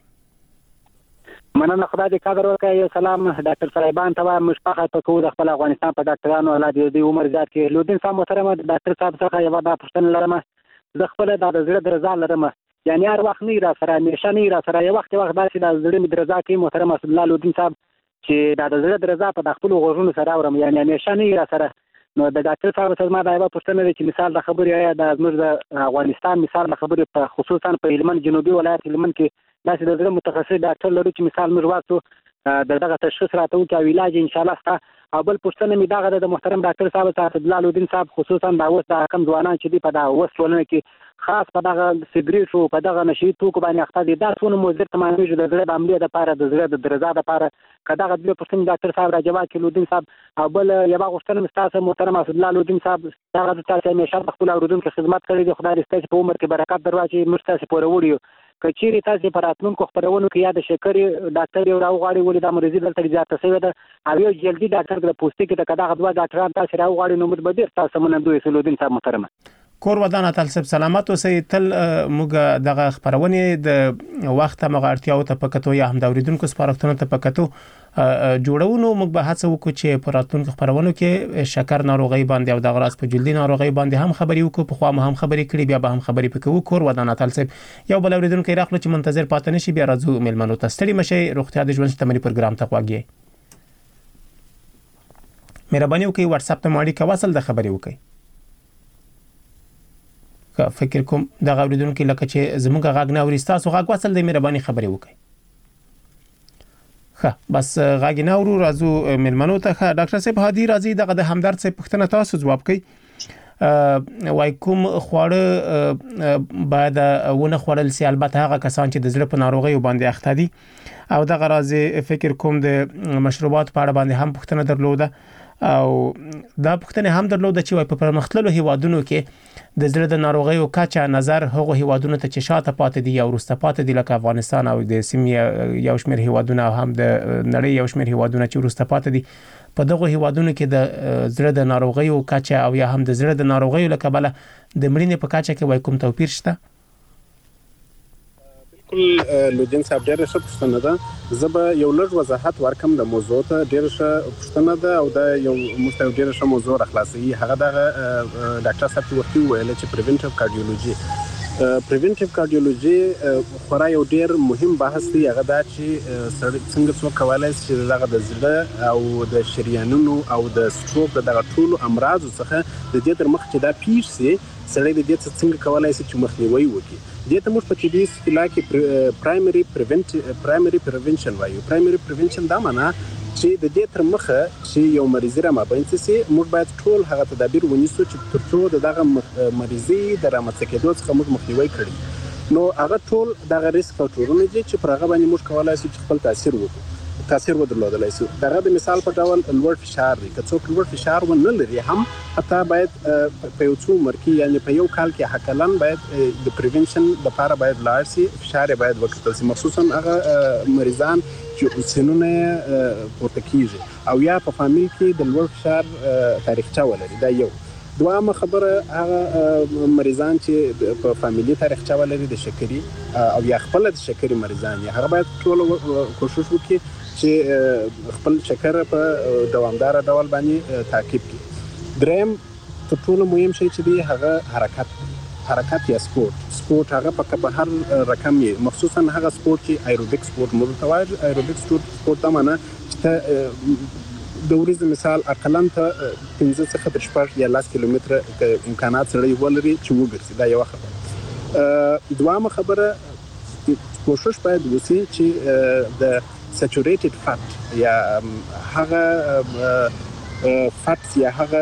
[SPEAKER 10] مننه خدای دې قدر وکړي. سلام ډاکټر صاحبان ته مشفقه تکو د خپل افغانستان په ډاکټرانو الله دې عمر زیات کړي. لودین صاحب محترم ډاکټر صاحب څخه یو دا پوښتنه لرم. زه خپل د زړه درزا لرم، یعنی هر وخت نه را سره همیشه نه را سره یو وخت وخت داسې د زړه می درزا کوي محترم اسد الله لودین صاحب چې دا د زړه درزا په خپل غوږونو سره اورم، یعنی همیشه نه را سره. نو د ډاکټر صاحب څخه ما دا یو پوښتنه ده چې مثال د خبرې یا د زموږ د افغانستان مثال د خبرې په خصوصا په هلمند جنوبي ولایت هلمند کې داسې د زړه متخصص ډاکټر لرو چې مثال موږ واسو د دغه تشخیص راته وکړي او علاج ان شاء الله ستا. او بل پوښتنه می دغه د محترم ډاکټر صاحب اسد الله لودین صاحب خصوصا دا اوس د کم ځوانان چې دی په دا اوس ټولنه کې خاص په دغه سګریټ او په دغه نشي توکو باندې اخته دي، دا څونه موزر تمامي د زړه د عملیات لپاره د زړه د درزا لپاره کداغه د پښتون ډاکټر صاحب راجوا کې لودین صاحب. او بل یو غوښتنه مستاسه محترم اسد الله لودین صاحب دغه د تاسو همیشه خپل اوریدونکو خدمت کړی دی. خدای دې ستاسو په عمر کې برکت دروازې مرسته پورې وړي. کچيري تاسو په راتلونکو خبرونو کې یاد شکرې ډاکټر یو راوغاړي ولې د مریض دلته زیاته شوی ده او یو جلدی ډاکټر د پوسټ کې د کداغه دوا ډاکټران تاسو راوغاړي نو متبدر تاسو منندوی لودین صاحب محترم.
[SPEAKER 5] کور ودان اتل صاحب سلامت اوسئ. تل موږ دغه خبرونه د وخت مغارتیاو ته پکتو یا هم د اوریدونکو سپارښتنو ته پکتو جوړونو موږ به هڅه وکړو چې په راتلونکو خبرونو کې شکر ناروغي باندې او د غراس په جلدي ناروغي باندې هم خبري وکړو. په خوا هم خبري کړي بیا به هم خبري پکوو. کور ودان اتل صاحب یو بل اوریدونکو راخلو چې منتظر پاتې نشي بیا راځو میلمنو ته ستړي مشه. روغتیا د ژوند شتمنۍ پروګرام ته خواږي مهرباني وکړئ واتس اپ ته ماړي کا وصل د خبري وکړئ. که فکر کوم د اوریدونکو لکه چې زموږ غاګ نه اوري تاسو غاګ وصل د مهرباني خبري وکړئ. ښه بس غاګ نه اورو راځو میلمنو ته. ډاکټر صاحب هادي راځي دغه د همدرد صاحب پوښتنه تاسو جواب کړئ. وای کوم خواړه باید ونه خوړل سي؟ البته هغه کسان چې د زړه په ناروغي باندې اخته دي. او دغه راځي فکر کوم د مشروبات په اړه باندې هم پوښتنه درلوده او دا پوښتنه هم درلوده چې وای په پرمختللو هیوادونو کې د زړه د ناروغیو کچه نظر هغه هیوادونو ته چې شاته پاتې دي یا ورسته پاتې دي لکه افغانستان او د سیمې یو شمېر هیوادونه هم د نړۍ یو شمېر هیوادونه چې ورسته پاتې دي په دغه هیوادونو کې د زړه د ناروغیو کچه او یا هم د زړه د ناروغیو لکه بل د مړینې په کچه کې وای کوم توپیر شته؟
[SPEAKER 6] لودین صاحب ډېر ښه پوښتنه ده. زه به یو لږ وضاحت ورکم د موضوع ته. ډېر ښه پوښتنه ده او دا یو مستو ډېر ښه موضوع راخلاصي. هغه د ډاکټر صاحب چې وختي ویل چې پریونټیو کارډیولوژي پریونټیو کارډیولوژي خورا یو ډېر مهم بحث دی. هغه دا چې څنګه څوک کولای شي چې دغه د زړه او د شریانونو او د سټروک دغه ټول امراض څخه د دې تر مخ چې دا پیښ سي سړی د دې څنګه کولای شي چې مخنیوي وکړي. دې ته موږ په طبي اصطلاح کې پرایمري پریونټ پرایمري پریونشن وایو. پرایمري پریونشن دا معنا چې د دې تر مخه چې یو مریض را مابین سي موږ باید ټول هغه تدابیر ونیسو چې ترڅو دغه مریضي د رامنځته کېدو څخه موږ مخنیوي کړي. نو هغه ټول دغه ریسک فاکټورونه دي چې پر هغه باندې موږ کولای شو چې خپل تاثیر وکړو تاثیر ودرلودلای شي. دغه د مثال په ډول لوړ فشار دی. که څوک لوړ فشار ونه لري هم حتی باید په یو څو مرکي یعنی په یو کال کې حقلاً باید د پریونشن لپاره باید لاړ شي. فشار باید وکړل شي مخصوصا هغه مریضان چې سنونه پورته کیږي او یا په فامیل کې د لوړ فشار تاریخچه ولري. دا یو. دوامه خبره هغه مریضان چې په فامیلی تاریخچه ولري د شکرې او یا خپل د شکرې مریضان یې هغه باید ټول کوشش وکړي چې خپل شکر په دوامدار ډول باندې تعقیب کړي. دریم تر ټولو مهم شی چې دی هغه حرکت. حرکت یا سپورت سپورت هغه په په هر رقم یې مخصوصا هغه سپورت چې ایروبیک سپورت موږ ته وایي. ایروبیک سپورت دا معنی چې ته د ورځې مثال اقلن ته پنځه څخه تر شپږ یا لس کیلومتره امکانات سره ولري چې وګرځي. دا یو خبره. دوامه خبره کوشش باید وشي چې د سچوریټډ فات یا هغه فات یا هغه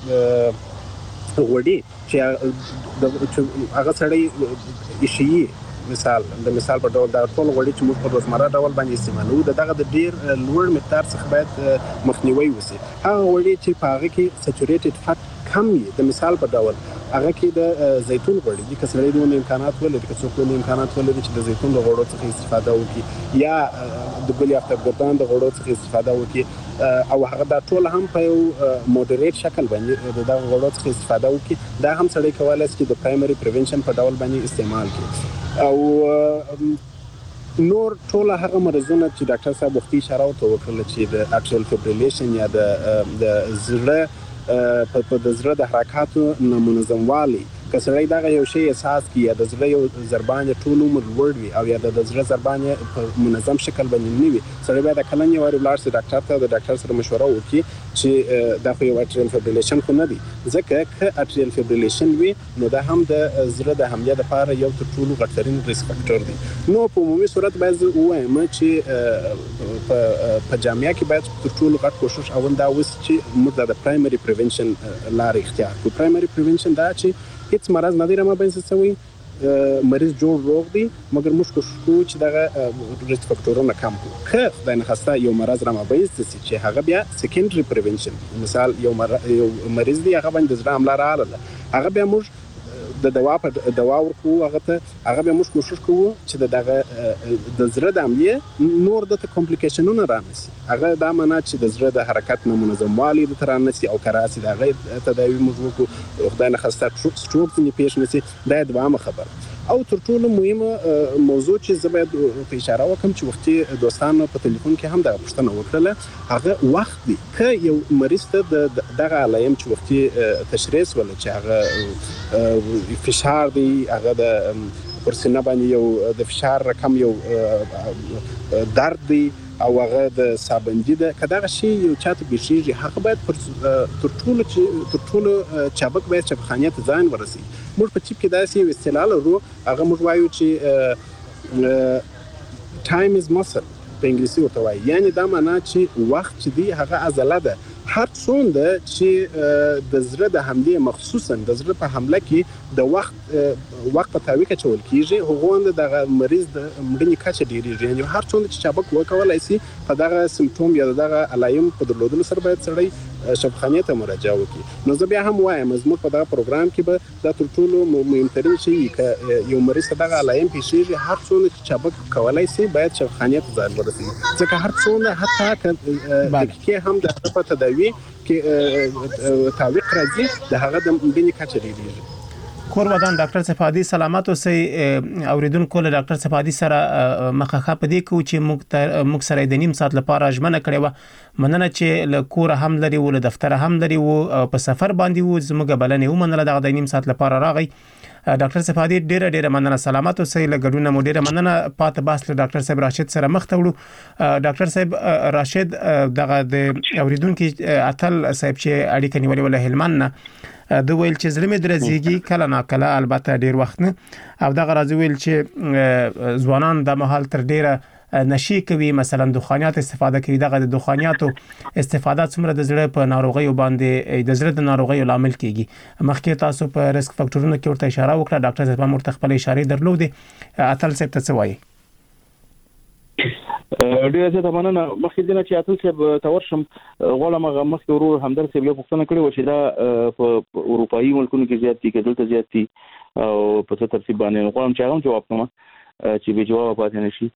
[SPEAKER 6] غوړي چې هغه سړی ایشي مثال د مثال په ډول دا ټول غوړي چې موږ په روزمره ډول باندې استعمالوو د دغه د ډیر لوړ مقدار څخه باید مخنیوي وشي. هغه غوړي چې په هغه کې سچوریټډ فات کم وي د مثال په ډول هغه کې د زیتون غوړي دي که سړی دونه امکانات ولري که څوک دونه امکانات ولري چې د زیتون د غوړو څخه استفاده وکړي یا د ګل افترګردان د غوړو څخه استفاده وکړي او هغه دا ټول هم په یو مودریټ شکل باندې د دغه غوړو څخه استفاده وکړي. دا هم سړی کولای شي د پرایمري پریونشن په ډول باندې استعمال کړي. او نور ټول هغه مرزونه چې ډاکټر صاحب وختي اشاره وکړه چې د اټریل فیبریلیشن یا د د زړه په د زړه د حرکاتو نامنظموالي که سړی دغه یو شی احساس کړي یا د زړه یو ضربان ټول عمر لوړ وي او یا د زړه ضربان په منظم شکل باندې نه وي سړی باید کله نه واري لاړ شي ډاکټر ته د ډاکټر سره مشوره وکړي چې دا خو یو اټریل فیبریلیشن خو نه دی ځکه که اټریل فیبریلیشن وي نو دا هم د زړه د حمله لپاره یو تر ټولو غټرین ریسک فاکټور دی. نو په عمومي صورت باید وایم چې په جامعه کې باید تر ټولو غټ کوشش اول دا وس چې موږ د پرایمري پریونشن لار اختیار کړو. پرایمري پریونشن دا چې هیڅ مرض نه دی را مابینځ شوی مریض جوړ روغ دی مګر موږ کوشش کوو چې دغه ریسک فاکټورونه کم کړو. که خدای نخواسته یو مرض را مابینځ شي چې هغه بیا سیکنډري پریونشن مثال یو مریض دی هغه باندې د زړه حمله راغله هغه بیا موږ د دوا په دوا ورکو هغه ته هغه به موږ کوشش کوو چې دغه د زړه د عملیه نور د کمپلیکیشنونو رانسي. هغه دا معنی چې د زړه د حرکت نه منظموالي د ترانسي او کراسي دغه تداوی موږ وکړو خدای نه خسته سټروک ځنې پیښ نشي. دا دوامه خبره او تر ټولو مهمه موضوع چې زه باید په اشاره وکم چې وختي دوستانو په ټلیفون کې هم دغه پوښتنه وکړله هغه وخت دی که یو مریض ته دغه علایم چې وختي تشخیص ولا چې هغه فشار دی هغه د پرسینه باندې یو د فشار رقم یو درد دی او هغه د سابندی ده کداغه شی یو چاته بشيږي هغه باید تر ټولو چې تر ټولو چابک باید چبخانه ته ځان ورسي. موږ په چیپ کې داسې یو اصطلاح لرو هغه موږ وایو چې ټایم از مسل په انګلیسي ورته وایي یعنی دا معنی چې وخت چې دی هغه عضله ده هر څومره چې د زړه د حمله مخصوصا د زړه په حمله کې د وخت وخت په تاوی کې چول کیږي هغه د مریض د مړینې کچه ډیریږي یعنی هر څومره چې چابک وکولای شي په دغه سیمټوم یا دغه علایم په درلودلو سره باید سړی شفاخانه ته مراجعه وکړي. نو زه بیا هم وایم زموږ په دغه پروګرام کې به دا تر ټولو مهمترین شی چې یو مریض دغه علایم پیښیږي هر څومره چې چابک کولای شي باید شفاخانه ته ځان ورسوي ځکه هر څومره حتی دقیقې هم د په تداوی کې تعویق راځي د هغه د مبینې کچه ډیریږي.
[SPEAKER 5] کور ودان ډاکټر صفادي سلامت اوسئ. اوریدونکو له ډاکټر صفادي سره مخه پدې کو چې موږ موږ سره د نیم ساعت لپاره ژمنه کړې و مننه چې له کور هم لري ول دفتر هم لري و په سفر باندې و زموږ بلنې و منله دغه د نیم ساعت لپاره راغی. ډاکټر صفادي ډیره ډیره مننه سلامت اوسئ. له ګډونه مو ډیره مننه. پات باس له ډاکټر صاحب راشد سره مخ ته وړو. ډاکټر صاحب راشد دغه د اوریدونکو اتل صاحب چې اړیکه نیولې ول هلمند نه د ویل چې زلمې درځيږي کله نا کله البته ډیر وخت نه او دغه راځي ویل چې ځوانان د محل تر ډیره نشي کوي مثلا دخانیات استفاده کوي دغه د دخانیاتو استفاده څومره د زړه په ناروغیو باندې د زړه د ناروغیو لامل کیږي. مخکې تاسو په ریسک فاکټورونو کې ورته اشاره وکړه ډاکټر صاحب مرته خپل اشاره درلودې اتل صاحب ته څه وایي؟
[SPEAKER 7] ډیره زه د مننه مخکې دنه چې اتل صاحب تورشم غواړم هغه مخکې ورور همدرد صاحب یو پوښتنه کړې و چې دا په اروپایي ملکونو کې زیات دي کې دلته زیات دي او په څه ترتیب باندې غواړم چې هغه جواب کوم چې به جواب پاتې نشي.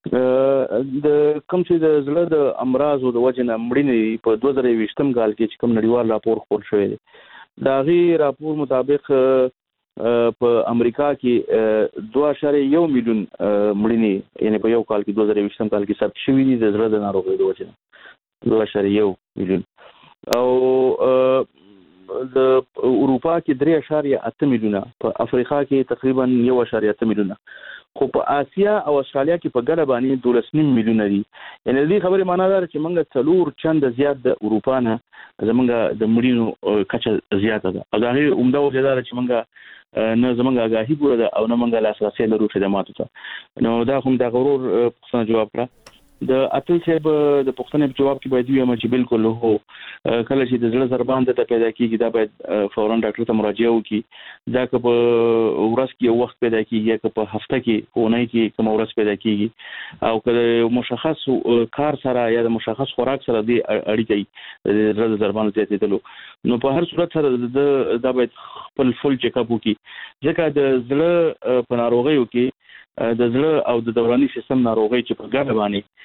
[SPEAKER 7] د کوم چې د زړه د امراض او د وجنه مړینې په دوه زره یوویشتم کال کې چې کوم نړیوال راپور خپور شوی دی دا غي راپور مطابق په امریکا کې دوه اعشاریه یو میلیون مړینې یعنی په یو کال کې دوه زره یوویشتم کال کې ثبت شوې دي د زړه د ناروغیو د وجنه دوه اعشاریه یو میلیون او د اروپا کې درې اشاریه اته میلیونه، په افریقا کې تقریبا یو اشاریه اته میلیونه، خو په آسیا او استرالیا کې په ګډه باندې دولس نیم میلیونه دي. یعنی دې خبرې معنا ده چې موږ څلور چند زیات د اروپا نه زمونږ د مړینو کچه زیاته ده، او دا هي عمده وجه ده چې موږ نه زمونږ آگاهي پوره ده او نه موږ لاسرسي لرو خدماتو ته. نو دا کوم د غرور پوښتنه جواب کړه. د اتل صاحب د پوښتنې په جواب کې باید ویم چې بالکل هو کله چې د زړه ضربان ته پیدا کیږي دا باید فورا ډاکټر ته مراجعه وکړي. دا که په ورځ کې یو وخت پیدا کیږي یا که په هفته کې اونۍ کې کوم ورځ پیدا کیږي، او که مشخص کار سره یا د مشخص خوراک سره دی اړیکه د زړه ضربان زیاتېدلو، نو په هر صورت سره دا باید خپل فل چیک اپ وکړي. ځکه د زړه په ناروغیو کې د زړه او د دوراني سیستم ناروغي چې په ګډه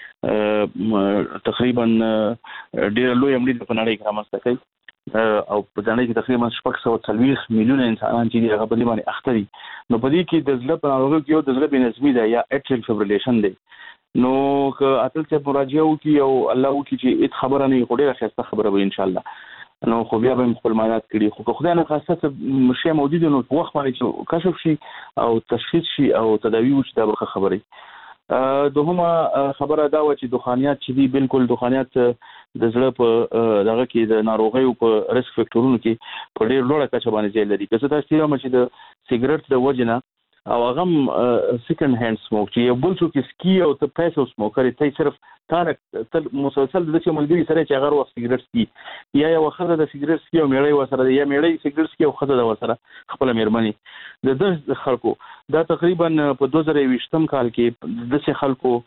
[SPEAKER 7] باندې تقریبا ډېر لوی مړینې په نړۍ کې رامنځته کوي، او په ځانګړي کې تقریبا شپږ سوه څلوېښت میلیونه انسانان چې هغه په دې باندې اخته دي. نو په دې کې د زړه په ناروغۍ کې یو د زړه بې نظمي ده یا اټریل فبریلیشن دی. نو که اتل صاحب مراجعه وکړي او الله وکړي چې هیڅ خبره نه وي، خو ډېره ښایسته خبره به ان شاء الله، نو خو بیا به خپل معاینات کړي. خو که خدای نه خاصه شی موجود نو په وخت باندې چې کشف شي او تشخیص شي او تداوی وشي دا به خبرې. دوهمه خبره دا و چې دخانیات چې دي، بالکل دخانیات د زړه په دغه کې د ناروغیو په ریسک فیکټورونو کې په ډېر لوړه کچه باندې ځای لري. که څه تاسو وایم چې د سیګریټ د وجې نه او هغه سیکنډ هاند سموک چې یو بل څوک سکي او ته پیسو سموکر ته صرف تارک تل مسلسل د څه ملګری سره چې هغه وخت سیګریټ سکي یا یو خزه د سیګریټ سکي او میړی وسره یا میړی سیګریټ سکي او خزه د وسره خپل میرمنې د د خلکو دا تقریبا په دوه زره یوویشتم کال کې د څه خلکو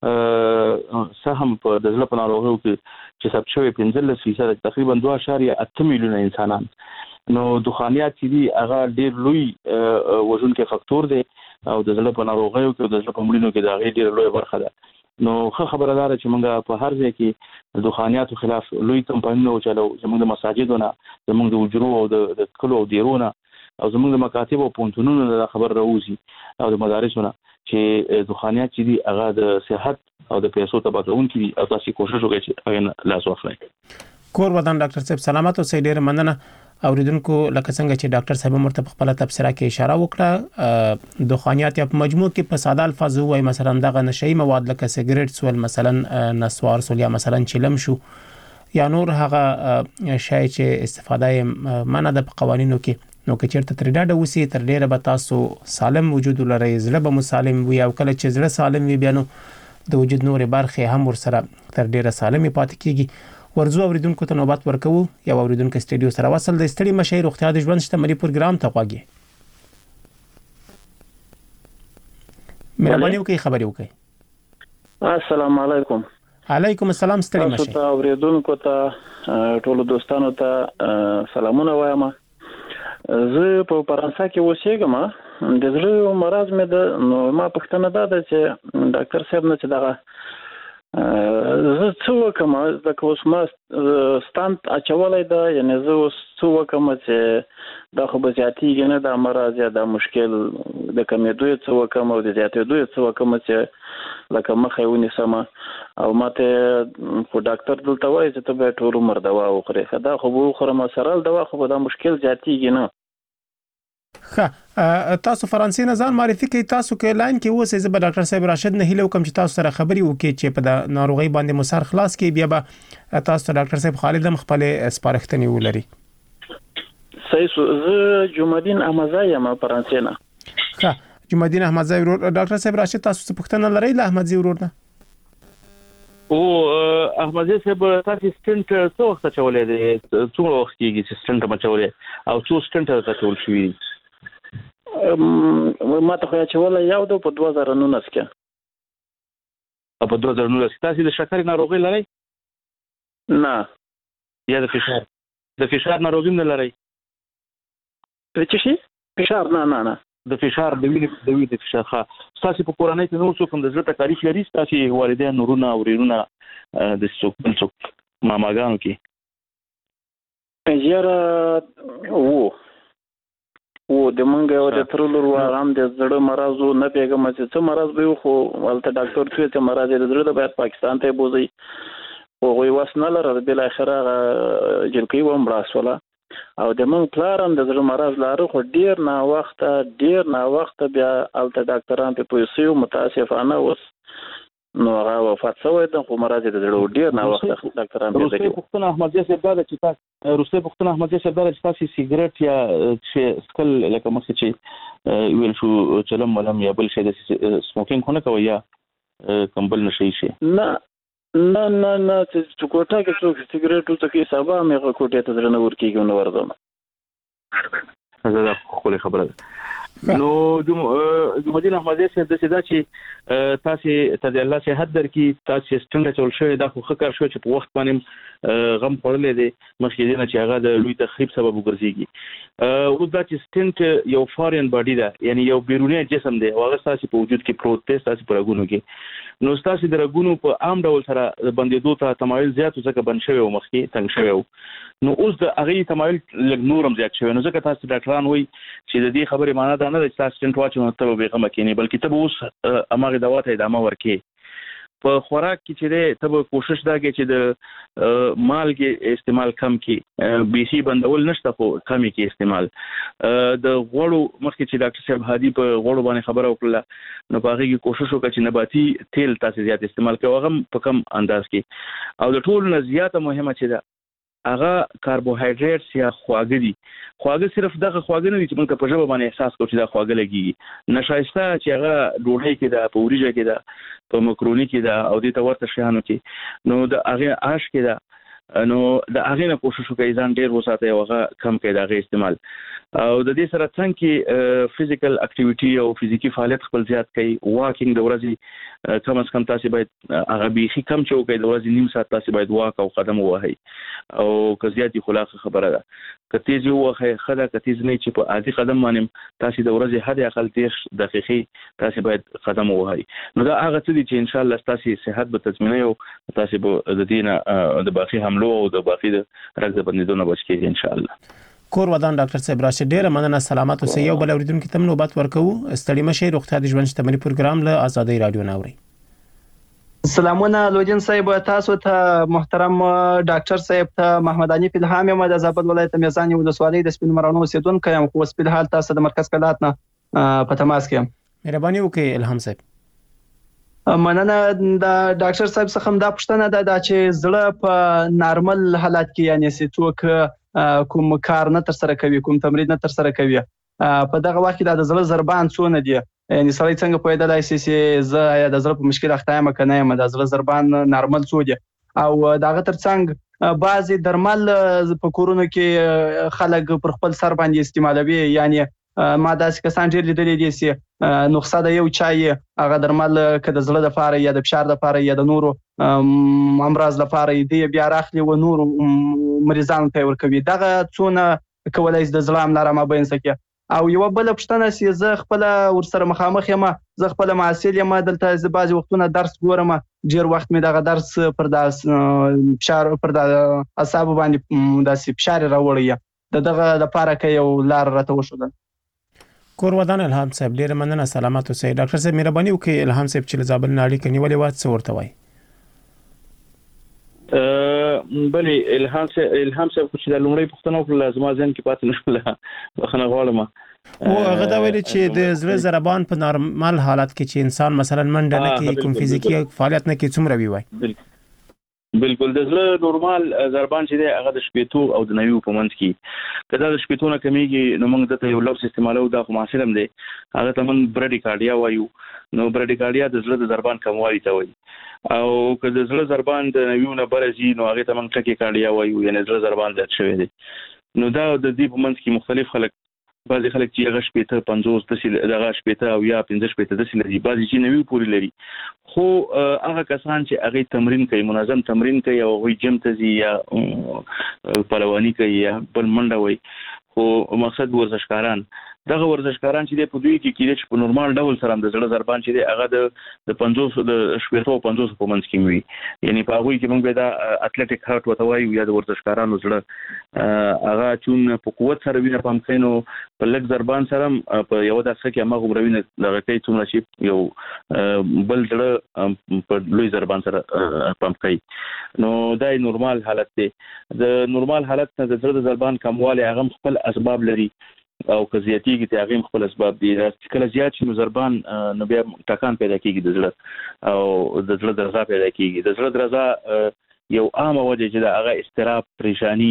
[SPEAKER 7] سهم په د زړه په ناروغیو کې چې ثبت شوی پنځلس فیصد تقریبا دوه اعشاریه اته میلیونه انسانان. نو دخانیات چې دي هغه ډېر لوی وژونکی فاکتور دی او د زړه په ناروغیو کې د زړه په مړینو کې د هغې ډېره لویه برخه ده. نو ښه خبره ده چې موږ په هر ځای کې د دخانیاتو خلاف لوی کمپاینونه وچلو، زموږ د مساجدو نه، زموږ د حجرو او د کلو او دیرو نه، او زموږ د مکاتب او پونتونونو نه دا خبر راوځي او د مدارسو نه چې دخانیات چې دي هغه د صحت او د پیسو تباه کوونکي دي، او تاسو کوشش وکړئ چې هغه لاس واخلئ.
[SPEAKER 5] کور ودان ډاکټر صاحب سلامت اوسئ. ډېر مننه. اوریدونکو لکه څنګه چې ډاکټر صاحب مرته په خپل تبصره کې اشاره وکړه، دخانیات یا په مجموع کې په ساده الفاظ وایي مثلا دغه نشئی مواد لکه سیګریټ سول، مثلا نسوار سول، یا مثلا چلم شو، یا نور هغه شای چې استفاده منع ده په قوانینو کې. نو که چیرته تر ډاډه وسی تر ډیره به تاسو سالم وجود لرئ، زړه به مسالم وي، او کله چې زړه سالم وي بیا نو د وجود نور برخه هم ورسره تر ډیره سالم پاتې کیږي. ورزو اوریدونکو ته نوبت ورکو. یو اوریدونکو سټډیو سره وصل د ستړي مشي روغتیا د ژوند شتمري پروګرام ته غواګي. مهرباني وکړئ خبري وکړئ.
[SPEAKER 11] السلام علیکم.
[SPEAKER 5] علیکم السلام. ستړي مشي.
[SPEAKER 11] تاسو ته اوریدونکو ته ټولو دوستانو ته سلامونه وایم. زه په فرانسه کې اوسېږم. د زړه مرض مې ده، نو ما پوښتنه ده چې ډاکټر صاحب نه چې دغه زه څه وکم د کوس ما ستانت اچولای دا، یعنی زه اوس څه وکم چې دا خو به زیاتیږي نه دا مرض یا دا مشکل د کمیدو څه وکم او د زیاتېدو څه وکم چې لکه مخه ونیسم، او ماته خو ډاکټر دلته وایي چې ته به ټول عمر دوا وخورې. دا خو به وخورم سره دوا، خو به دا مشکل زیاتیږي نه.
[SPEAKER 5] ښه، تاسو فرانسې نه ځان معرفي کړئ. تاسو کې لاین کې اوسئ. زه به ډاکټر صاحب راشد نه هیله وکم چې تاسو سره خبري وکړي چې په د ناروغي باندې مسار خلاص کړي، بیا به تاسو ته ډاکټر صاحب خالد هم خپل سپارښتنې ولري.
[SPEAKER 11] صحیح. زه جمعدین احمدزی یم فرانسې نه.
[SPEAKER 5] ښه، جمعدین احمدزی ورور. ډاکټر صاحب راشد تاسو څه پوښتنه لرئ له احمدزی ورور نه؟
[SPEAKER 7] او احمدزی صاحب تاسو سټنټ څو وخت چولې دي؟ څو وخت کېږي چې سټنټ مچولې او څو سټنټ تاسو چول شوی؟
[SPEAKER 11] ما ته خو چوله یو د په دوه زره نولس کې.
[SPEAKER 7] په دوه زره نولس تاسو د شکر ناروغي لرئ؟
[SPEAKER 11] نه.
[SPEAKER 7] یا د فشار د فشار ناروغي نه لرئ؟
[SPEAKER 11] د څه شي؟ فشار؟ نه نه نه.
[SPEAKER 7] د فشار د وینې د وینې د فشار. ښه، تاسو په کورنۍ کې نور څوک هم د زړه تکالیف لري؟ تاسو والدین نورونه او ورونه د څوک بل څوک ماماګانو کې؟
[SPEAKER 11] یاره وو و د منګ او د ترلور وارام د زړه مرز نه پیګم چې څه مرز به خو ولته ډاکټر څه ته مرز د زړه د باید پاکستان ته بوزي، او وی وسنه لره بل اخره جلکی و امراسوله. او د مونږ پلارم د زړه مرض لاره خو ډیر نا وخت ډیر نا وخت بیا الته ډاکټران په پیسو متاسفانه اوس نو هغه وفات شوی د خو مرض د زړه ډیر نا وخت ډاکټران
[SPEAKER 7] په دې پښتون احمد جې صاحب دا چې تاسو روسي پښتون احمد جې صاحب دا چې تاسو سیګریټ یا چې سکل لکه مخکې چې ویل شو چلم ولم یا بل شي د سموکینګ خونه کوي یا کمبل نشي شي
[SPEAKER 11] نه نه نه نه چې کوټه کې څوک سیګریټ وڅکي سبا مې کوټه ته درنه ورکیږي نو ورځم
[SPEAKER 7] زه دا خو خبره نو جمهوریت احمد صاحب د سدا چې تاسو ته الله صحت درکې تاسو څنګه چول شوی دا خو خکر شو چې په وخت باندې غم خورلې دي مخکې نه چې هغه د لوی تخریب سبب وګرځيږي او دا چې سټنټ یو فارین باډي ده یعنی یو بیرونی جسم دی او هغه تاسو په وجود کې پروت دی تاسو په رګونو کې نو تاسو د رګونو په عام ډول سره بندېدو ته تمایل زیات ځکه بند شوی او مخکې تنګ شوی نو اوس د هغه تمایل لږ نورم زیات شوی نو ځکه تاسو ډاکټران وایي چې د دې خبرې معنی دا نه ده چې تاسو سټنټ واچو نو ته به غم کینی بلکې ته اوس اماغه دوا ته ادامه ورکې په خوراک کې چې ته به کوشش دا کې چې د مالګې استعمال کم کې بیسي بندول نشته خو کم کې استعمال د غوړو مخکې چې ډاکټر صاحب هادي په غوړو باندې خبره وکړه نو په هغه کې کوشش وکړه چې نباتي تیل تاسو زیات استعمال کوئ هغه په کم انداز کې او د ټول نه زیاته مهمه چې ده هغه کاربوهایډریټس یا خواږه دي خواږه صرف دغه خواږه نه دي چې موږ په ژبه باندې احساس کوو چې دا خواږه لګي نشایسته چې هغه ډوډۍ کې ده په وریجه کې ده په مکروني کې ده او د تورته شیانو کې نو د هغه آش کې ده نو د هغه نه کوشش وکړئ ځان ډیر وساتئ او هغه کم کړئ د هغه استعمال او د دې سره څنګه فزیکل اکټیویټي او فزیکی فعالیت خپل زیات کړئ واکینګ د ورځې کم از کم تاسو باید هغه بيخي کم چې وکړئ د ورځې نیم ساعت تاسو باید واک او قدم ووهئ او که زیاتې خلاصه خبره ده که تیز ووهئ خدا که تیز نه چې په عادي قدم باندې تاسو د ورځې حد اقل دیرش دقیقې تاسو باید قدم ووهئ نو دا هغه څه دي چې ان شاء الله تاسو صحت به تضمینوي او تاسو به د دینه د باقي حملو او د باقي د رګ بندیدو نه بچ کیږئ ان شاء الله
[SPEAKER 5] کور ودان ډاکټر صاحب راشد ډیره مننه سلامات اوسئ یو بل اوریدونکو ته نوبت ورکو ستړي مشه روغتیا د ژوند شتمنۍ پروګرام له آزادۍ رادیو ناوړي
[SPEAKER 12] سلامونه لودین صاحب تاسو ته محترم ډاکټر صاحب ته محمد علي فلهام یم د زابل ولایت میزان ولسوالۍ د سپین مرانو اوسیدونکو یم خو سپین حال تاسو د مرکز کلات نه په تماس کې یم
[SPEAKER 5] مهرباني وکړئ الهام صاحب
[SPEAKER 12] مننه د ډاکټر صاحب څخه دا پوښتنه ده چې زړه په نارمل حالت کې یعنی څوک کوم کار نه تر سره کوي کوم تمرین نه تر سره کوي په دغه وخت کې د زړه ضربان څونه دي یعنی سړی څنګه پیدا لای شي زه یا د زړه په مشکل اخته یم کنه یم د زړه ضربان نارمل څو دي او دغه ترڅنګ بعضی درمل په کورونو کې خلک پر خپل سر باندې استعمالوي یعنی ما داسې کسان ډېر لیدلي دي چې نسخه د یو چای هغه درمل که د زړه لپاره یا د فشار لپاره یا د نورو امراض لپاره دی بیا راخلي و نور مریضانو ته ورکوي دغه څونه کولای شي د زړه املاره مابین سکه او یو بل پښتنه چې زه خپل ورسره مخامخ یم زه خپل معاصر یم دلته بعضی وختونه درس ګورم ډیر وخت مې دغه درس پر داس فشار پر د اعصاب باندې داسې فشار راوړی د دغه لپاره کې یو لار راته وشول
[SPEAKER 5] کور ودان الهام صاحب ډیر مننه سلامات اوسئ ډاکټر صاحب مهرباني وکړئ الهام صاحب چې زابل ناړي کني ولې وات څه ورته وای
[SPEAKER 7] بلې الهام صاحب الهام صاحب چې د لومړی پښتنو پر لازم ځین کې پاتې نشول بخنه غواړم
[SPEAKER 5] او هغه دا ویل چې د زړه ضربان په نارمل حالت کې چې انسان مثلا منډه نه کوي کوم فزیکی فعالیت نه کوي څومره وی وای
[SPEAKER 7] بالکل د زړه نورمال ضربان چې دی هغه د شپېتو او د نویو په منځ کې کله د شپېتو نه کمیږي نو موږ دته یو لفظ استعمالو دا خو معاصرم دی هغه ته موږ برډیکارډیا وایو نو برډیکارډیا د زړه د ضربان کموالي ته وایي او که د زړه ضربان د نویو نه برزي نو هغه ته موږ ټکیکارډیا وایو یعنی زړه ضربان زیات شوی دی نو دا د دې په منځ کې مختلف خلک بعضی خلک چې هغه شپېته پنځوس دسې دغه شپېته او یا پنځه شپېته دسې لري بعضی چې نوي پورې لري خو هغه کسان چې هغه تمرین کوي منظم تمرین کوي او هغه جیم ته ځي یا پهلواني کوي یا بل منډه وي خو مقصد ورزشکاران دغه ورزشکاران چې په دوی کې کېږي چې په نورمال ډول سره د زړه ضربان چې هغه د د پنځوس د شپږ پنځوس په منځ کې وي یعنی په هغه کې موږ د اتلټیک هارت وته وایو یا د ورزشکارانو زړه هغه چون په قوت سره وینه پمپ کینو په لږ ضربان سره په یو داسه کې هغه غوړوینه دغه کوي څومره چې یو بل زړه په لوی ضربان سره پمپ کوي نو دا نورمال حالت دی د نورمال حالت نه د زړه ضربان کمواله هغه خپل اسباب لري او قضیتي کې هغه خپل اسباب دي کله زیات شي ضربان نو بیا ټکان پیدا کیږي د زړه او د زړه درزا پیدا کیږي د زړه درزا یو عام وجه چې دا هغه استراب پریشانی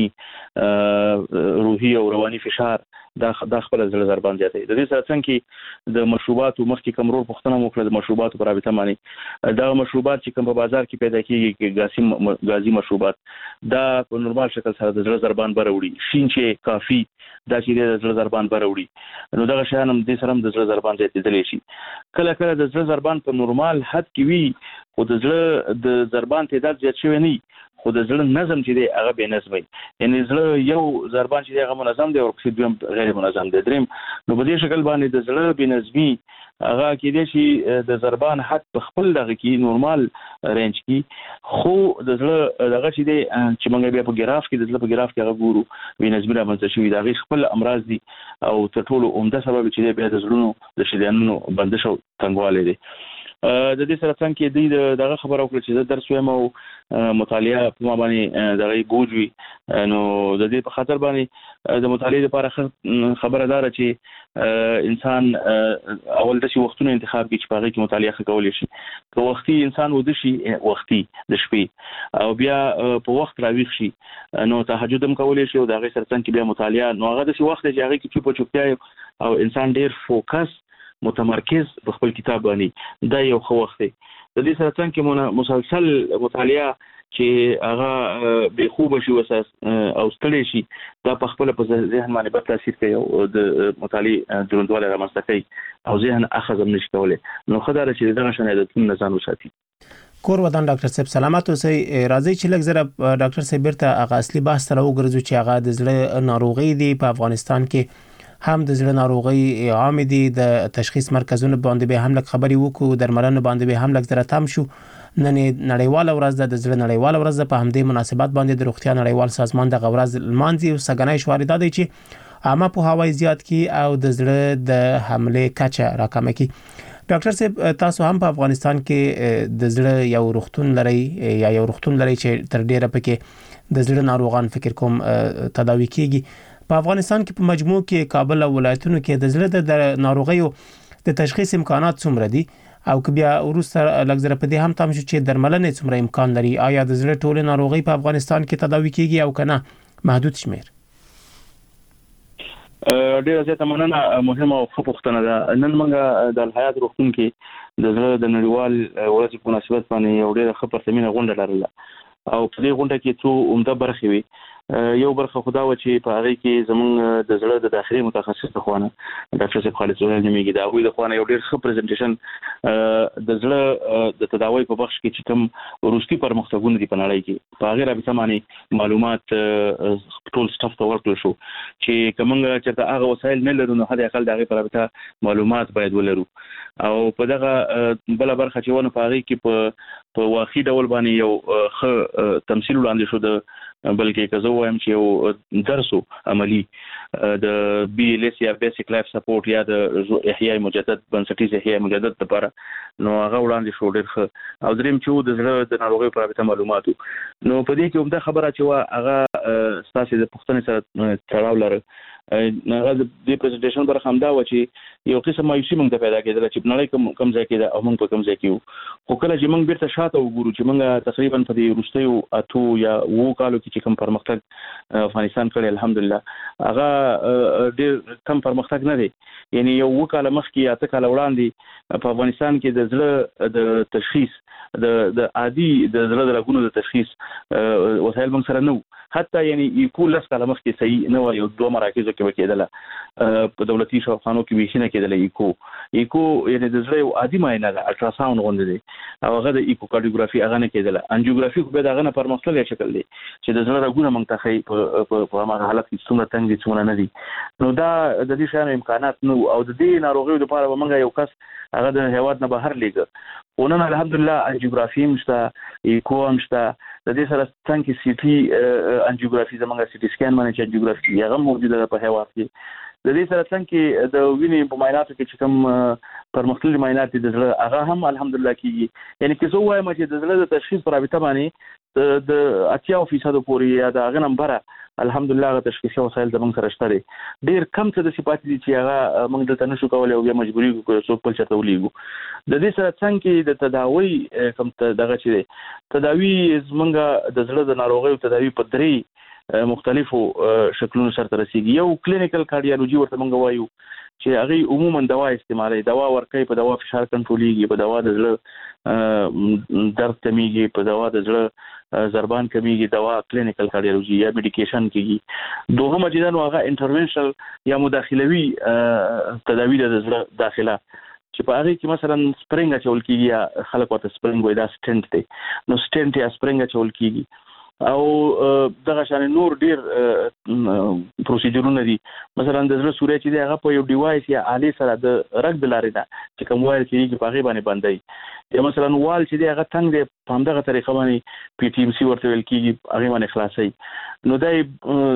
[SPEAKER 7] روحي او رواني فشار دا د خپل زړه ضربان زیاتوي د دې سره څنګه د مشروبات او مخکې کمرول پښتنه موکله د مشروبات پر رابطه باندې دا مشروبات چې کوم په بازار کې پیدا کیږي غازي غازي مشروبات دا په نورمال شکل سره د زړه ضربان بروړي شینچه کافي دا چې د زړه ضربان بروړي نو دا شیان هم د سره د زړه ضربان زیاتېدلی شي کله کله د زړه ضربان په نورمال حد کې وي خو د زړه د ضربان تعداد زیات شوی نه خو د زړه نظم چې دی هغه بې نظم وي یعنی زړه یو ضربان چې دی هغه منظم دی او دویم غیر منظم دی دریم نو په دې شکل باندې د زړه بې نظمي هغه کې دی چې د ضربان حد په خپل دغه کې نورمال رینج کې خو د زړه دغه چې دی چې موږ بیا په ګراف کې د زړه په ګراف کې هغه ګورو بې نظمي رامنځته شوي دا غي خپل امراض دي او تر ټولو عمده سبب چې دی بیا د زړونو د شریانونو بندش او تنګوالی دی د دې سره څنګه کې د دغه خبره وکړه چې درس وایم او مطالعه په ما باندې دغه ګوجوي نو د دې په خاطر باندې د مطالعه لپاره خبره دار چې انسان اول د شي وختونو انتخاب کې چې په هغه کې مطالعه کولای شي که وختي انسان ود شي وختي د شپې او بیا په وخت راويخ شي نو تهجد هم کولای شي او دغه سره څنګه کې بیا مطالعه نو هغه د شي وخت چې هغه کې چوپ چوپتیا او انسان ډیر فوکس متمرکز په خپل کتاب باندې دا یو خو وخت دی د دې سره څنګه مسلسل مطالعه چې هغه به خوب شي وساس او ستړي شي دا په خپل په ذهن باندې به تاثیر کوي او د مطالعه دروندواله رامنځته کوي او ذهن اخذ هم نشي کولای نو خدای چې دغه شنه د تون نظام وساتي
[SPEAKER 5] کور ودان ډاکټر صاحب سلامات اوسئ راځي چې لږ زره ډاکټر صاحب بیرته هغه اصلي بحث سره وګرځو چې هغه د زړه ناروغي دی په افغانستان کې هم د زړه ناروغي عام دي د تشخیص مرکزونو باندې به هم لږ خبري وکړو درملنه باندې به هم لږ زره تم شو نن نړیواله ورځ د زړه نړیواله ورځ په همدې مناسبت باندې د روغتیا نړیوال سازمان د غورز لمانځي او سګنای شوارده دی چې عامه په هوای زیات کی او د زړه د حمله کچه راکمه کی ډاکټر صاحب تاسو هم په افغانستان کې د زړه یو روغتون لري یا یو روغتون لري چې تر ډیره پکې د زړه ناروغان فکر کوم تداوي کیږي په افغانستان کې په مجموع کې کابل او ولایتونو کې د زړه د ناروغیو د تشخیص امکانات څومره دي او که بیا وروسته لږ زره په دې هم تم شو چې درملنه څومره امکان لري آیا د زړه ټول ناروغي په افغانستان کې تداوي کیږي او کنه محدود شمیر
[SPEAKER 7] ډیره زیاته مننه مهمه او ښه پوښتنه ده نن موږ د الحیات روغتون کې د زړه د نړیوال ورځې په مناسبت باندې یو ډیره ښه پرتمینه غونډه لرله او په دې غونډه کې څو عمده برخې وي یو برخه خدا و چې په هغه کې زمونږ د زړه د داخلي متخصص د خوانه ډاکټر صاحب خالد زوهل نیمګي دا وی د خوانه یو ډیر ښه پریزنټیشن د زړه د تداوی په بخش کې چې کوم روسي پرمختګونه دي په نړۍ کې په هغه رابطه باندې معلومات ټول سټاف ته ورکړل شو چې کومه چې هغه وسایل نه لرو نو هدا اقل دغه په رابطه معلومات باید ولرو او په دغه بل برخه چې ونه په هغه کې په په واقعي ډول باندې یو ښه تمثيل وړاندې شو د بلکې که زه وایم چې یو درسو عملی د بي ال اس یا بیسیک لایف سپورټ یا د احیاء مجدد بنسټیز احیاء مجدد لپاره نو هغه وړاندې شو ډېر ښه او دریم چې د زړه د ناروغۍ په اړه معلوماتو نو په دې کې هم دا خبره چې وا هغه ستاسو د پښتنې سره تړاو لري هغه د دې پریزنټیشن برخه هم دا و چې یو قسم مایوسي موږ ته پیدا کېدل چې نړۍ کوم کم ځای کې دا او موږ په کم ځای کې خو کله چې موږ بیرته شاته وګورو چې موږ تقریبا په دې وروستیو اتو یا وو کالو کې چې کوم پرمختګ افغانستان کړی الحمدلله هغه ډېر کم پرمختګ نه دی یعنی یو وو کال مخکې یا ته کال وړاندې په افغانستان کې د زړه د تشخیص د د عادي د زړه د رګونو د تشخیص وسایل موږ سره نه حتی یعنی یو لس کال مخکې صحیح نه و یو دوه مراکز کې وکیدله په دولتي شفاخانو کې به نه کېدله ایکو ایکو یعنی د زړه یو عادي معاینه ده الټراساوند غوندې دی او هغه د ایکو کارډیوګرافي هغه نه کېدله انجیوګرافي خو به دغه نه پرمختللی شکل دی چې د زړه رګونه موږ ته ښیي په هغه حالت کې څومره تنګ دي څومره نه دي نو دا د دې شیانو امکانات نو او د دې ناروغیو لپاره به موږ یو کس هغه د هیواد نه بهر لیږه خو نن الحمدلله انجیوګرافي هم شته ایکو هم شته د دې سره څنګه کې سی ټي انجیوګرافي زموږ سی ټي سکین باندې چې انجیوګرافي هغه موجوده ده په هیواد کې د دې سره څنګه کې د وینې په معایناتو کې چې کوم پرمختللي معاینات دي د زړه هغه هم الحمدلله کېږي یعنی که زه ووایم چې د زړه د تشخیص په رابطه باندې د اتیا فیصدو پورې یا د هغه نمبره الحمدلله هغه تشخیصي وسایل زموږ سره شته دي ډېر کم څه د صفات دي چې هغه موږ دلته نشو کولی او بیا مجبوري کړو څوک بل چاته ولیږو د دې سره څنګه کې د تداوی کوم دغه چې دی تداوی زموږ د زړه د ناروغیو تداوی په درې مختلفو شکلونو سره رسیږي یو کلینیکل کارډیالوجي ورته موږ وایو چې هغه عموما دوا استعمالوي دوا ورکوي په دوا فشار کنټرولېږي په دوا د زړه درد کمیږي په دوا د زړه ضربان کمیږي دوا کلینیکل کارډیالوجي یا میډیکیشن کیږي دوهمه چې دا نو هغه انټرونشنل یا مداخلوي تداوی د زړه داخله چې په هغه کې مثلا سپرینګ اچول کیږي یا خلک ورته سپرینګ وایي دا سټنټ دی نو سټنټ یا سپرینګ اچول کیږي او دغه شان نور ډیر پروسیجرونه دي مثلا د زړه سوري چې دی هغه په یو ډیوایس یا آلې سره د رګ د لارې نه چې کوم وایي چې په هغه باندې باندې یا مثلا وال چې دی هغه څنګه دی په همدغه طریقه باندې پی ټی ام سی ورته ویل کیږي هغه باندې خلاصي نو دای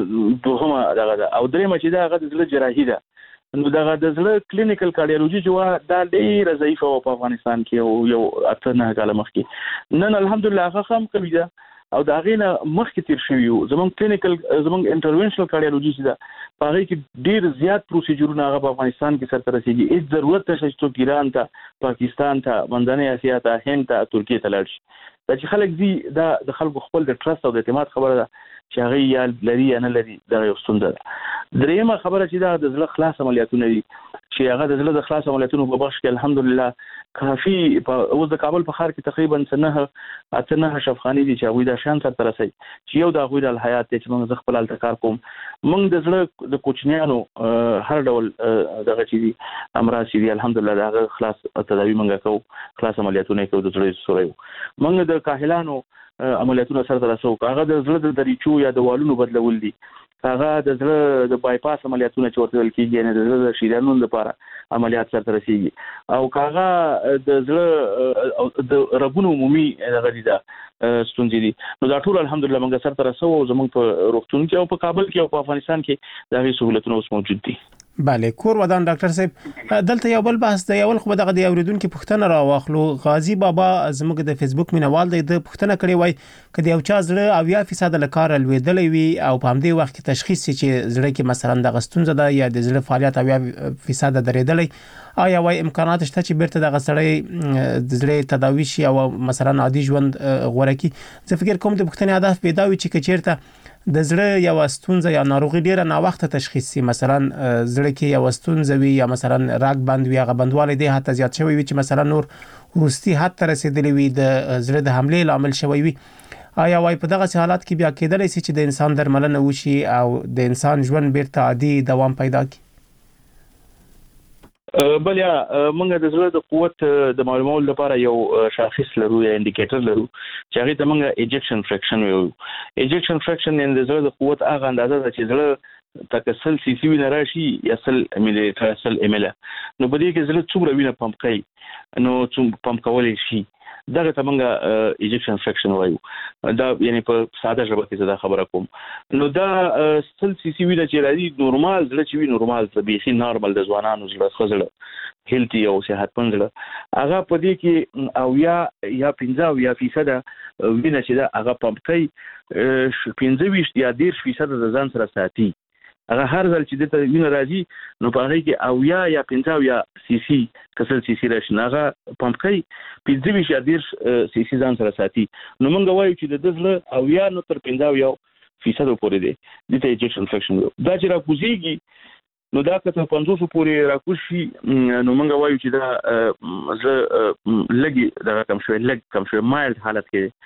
[SPEAKER 7] دوهمه دغه او درېمه چې دی هغه د زړه جراحي ده نو دغه د زړه کلینیکل کارډیالوجي چې دا ډیره ضعیفه و په افغانستان کې یو اته نه کاله مخکې نن الحمدلله هغه هم کوي ده او دا غینه مخکې تیر شوی یو زمونږ کلینیکل زمونږ انټرونشنل کارډیالوجي چې ده په هغه کې ډیر زیات پروسیجرونه هغه په افغانستان کې سره رسیدي هیڅ ضرورت نشته چې ایران ته پاکستان ته منځنۍ اسیا ته هند ته ترکیه ته لاړ شي دا چې خلک دي دا د خلکو خپل د ټرست او د اعتماد خبره ده چې هغه یا لري یا نه لري دا یو ستونزه ده درېیمه خبره چې دا د زړه خلاص عملیاتونه دي چې هغه د زړه د خلاص عملیاتونو په بخش کې الحمدلله کافي اوس د کابل په ښار کې تقریبا څنه اته نه شفخاني دي چې هغوی دا شان سره رسي چې یو د هغوی د الحیات دی چې موږ زه خپل هلته کار کوم موږ د زړه د کوچنیانو هر ډول دغه چې دي امراض چې دي الحمدلله د هغه خلاص تداوي موږ کوو خلاص عملیاتونه کوو د زړه سوري موږ د کاهلانو عملیاتونه سره رسو هغه د زړه د دریچو یا د والونو بدلول دي هغه د زړه د بایپاس عملیاتونه چې ورته ویل کېږي یعنې د زړه د شریانونو لپاره عملیات سره رسیږي او هغه د زړه د رګونو عمومي دغه دي دا ستونزې دي نو دا ټول الحمدلله موږ سره رسو او زموږ په روغتون کې او په کابل کې او په افغانستان کې دا غي سہولتونه اوس موجود دي
[SPEAKER 5] بله کور ودان ډاکټر صاحب دلته یو بل بحث دی یو خو دغه دی اوریدونکو پښتنه را واخلو غازی بابا زموږ د فیسبوک مینوال دی د پښتنه کړي وای کدی یو چا زړه او یا فیصد لکار لویدلې وي او په همدې وخت کې تشخیص چې زړه کې مثلا د غستونزه ده یا د زړه فعالیت او یا فیصد درېدلې آیا وای امکانات شته چې بیرته د غسړې د زړه تداوی شي او مثلا عادي ژوند غوړه کی زه فکر کوم د پښتنه هدف پیدا وي چې چیرته د زړه یو ستونزه یا ناروغي ډیره نا وخت تشخیص شي مثلا زړه کې یو ستونزه وي یا مثلا راګ بند وي هغه بندواله دی حتی زیات شوی وي چې مثلا نور ورستي حد تر رسیدلی وي د زړه د حمله لامل شوی وي آیا وای په دغه حالات کې بیا کېدلی شي چې د انسان درملنه وشي او د انسان ژوند بیرته عادي دوام پیدا کړي
[SPEAKER 7] بل یا موږ د زړه د قوت د معلومولو لپاره یو شاخص لرو یا انډیکیټر لرو چې هغه ته موږ ایجکشن فریکشن وایو ایجکشن فریکشن یعنې د زړه د قوت هغه اندازه ده چې زړه تکسل سی سی وینه راشي یا سل ملي سل ام ال نو په دې کې زړه څومره وینه پمپ کوي نو څومره پمپ کولای شي دغه ته موږ ایجکشن فریکشن وایو دا یعنی په ساده ژبه کې دا خبره کوم نو دا سل سی سی وینه چې راځي نورمال زړه چې وي نورمال طبيعي نارمل د ځوانانو زړه خزړه هیلتي او صحتمند زړه هغه په دې کې او یا یا پنځه یا فیصد وینه چې دا هغه پمپ کوي پنځه ویشت یا ډیر فیصد د ځان سره ساتي هغه هر ځل چې د وینه راځي نو په هغه کې او یا یا پنځه یا سی سی کسل سی سی راشي هغه پمپ کوي پنځه ویشت یا ډیر سی سی ځان سره ساتي نو موږ وایو چې د دزله او یا نو تر پنځه یا فیصد پورې دی د ته ایجکشن فریکشن دا چې راکوزيږي نو دا که پنځوس پورې راکوشي نو موږ وایو چې دا زه لګي دا کم شوی لګ کم شوی مایلډ حالت کې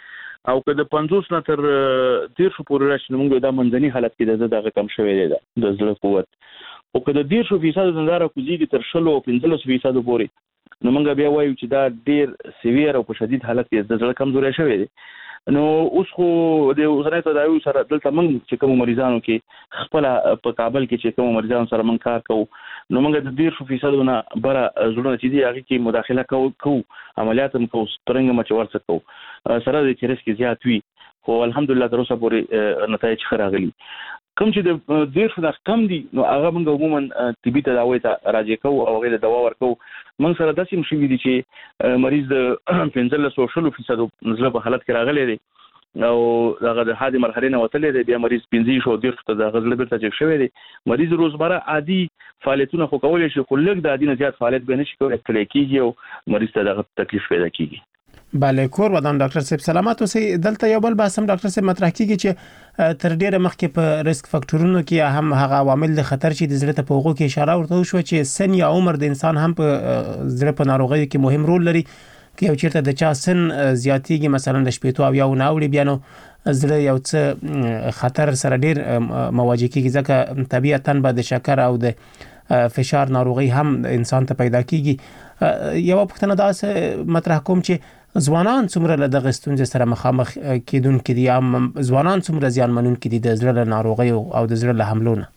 [SPEAKER 7] او که د پنځوس نه تر دېرش پورې راشي موږ دا منځني حالت کې د دغه کم شوی دی د زړه قوت او که د دېرش فیصد زندار کوزيږي تر شلو او پنځلس فیصد پورې نو موږ بیا وایو چې دا ډیر سیویر او په شدید حالت کې د زړه کمزوري شوی دی نو اوس خو د وزارت تداوی سره دلته موږ چې کوم مریضانو کې خپل په کابل کې چې کوم مریضانو سره موږ کار کوو نو موږ د دېرش فیصد نه بره زړه چې دی هغه کې مداخله کوو کوو عملیات هم کوو سترنګ مچ ورڅ کوو سره د چیرس کې زیات وي خو الحمدلله تر اوسه پورې نتایج ښه راغلي کوم چې د دېرش نه کم دي نو هغه موږ عموما طبي تداوی ته راځي کوو او هغه د دوا ورکو موږ سره داسې مشوي دي چې مریض د پنځلس او شلو فیصد زړه په حالت کې راغلی دی او هغه د حادي مرحله نه وتلې دی بیا مریض پنځه شو دېرش ته د غزل بیرته چک شوی دی مریض روزمره عادي فعالیتونه خو کولای شي خو لږ د عادي نه زیات فعالیت به نشي کولای کېږي او مریض ته دغه تکلیف پیدا کیږي
[SPEAKER 5] بله کور ودان ډاکټر صاحب سلامات اوسئ دلته یو بل بحث هم ډاکټر صاحب مطرح کیږي چې تر ډیره مخکې په ریسک فاکټورونو کې هم هغه عوامل د خطر چې د زړه ته په هغو کې اشاره ورته وشو چې سن یا عمر د انسان هم په زړه په ناروغیو کې مهم رول لري که یو چیرته د چا سن زیاتیږي مثلا د شپېتو او یو نه اوړي بیا نو زړه یو څه خطر سره ډیر مواجه کیږي ځکه طبیعتاً به د شکر او د فشار ناروغي هم انسان ته پیدا کیږي یو پوښتنه دا مطرح کوم چې ځوانان څومره له دغه ستونزې سره مخامخ کیدونکي دي ام ځوانان څومره زیانمنونکي دي د زړه له ناروغۍ او د زړه له حملو نه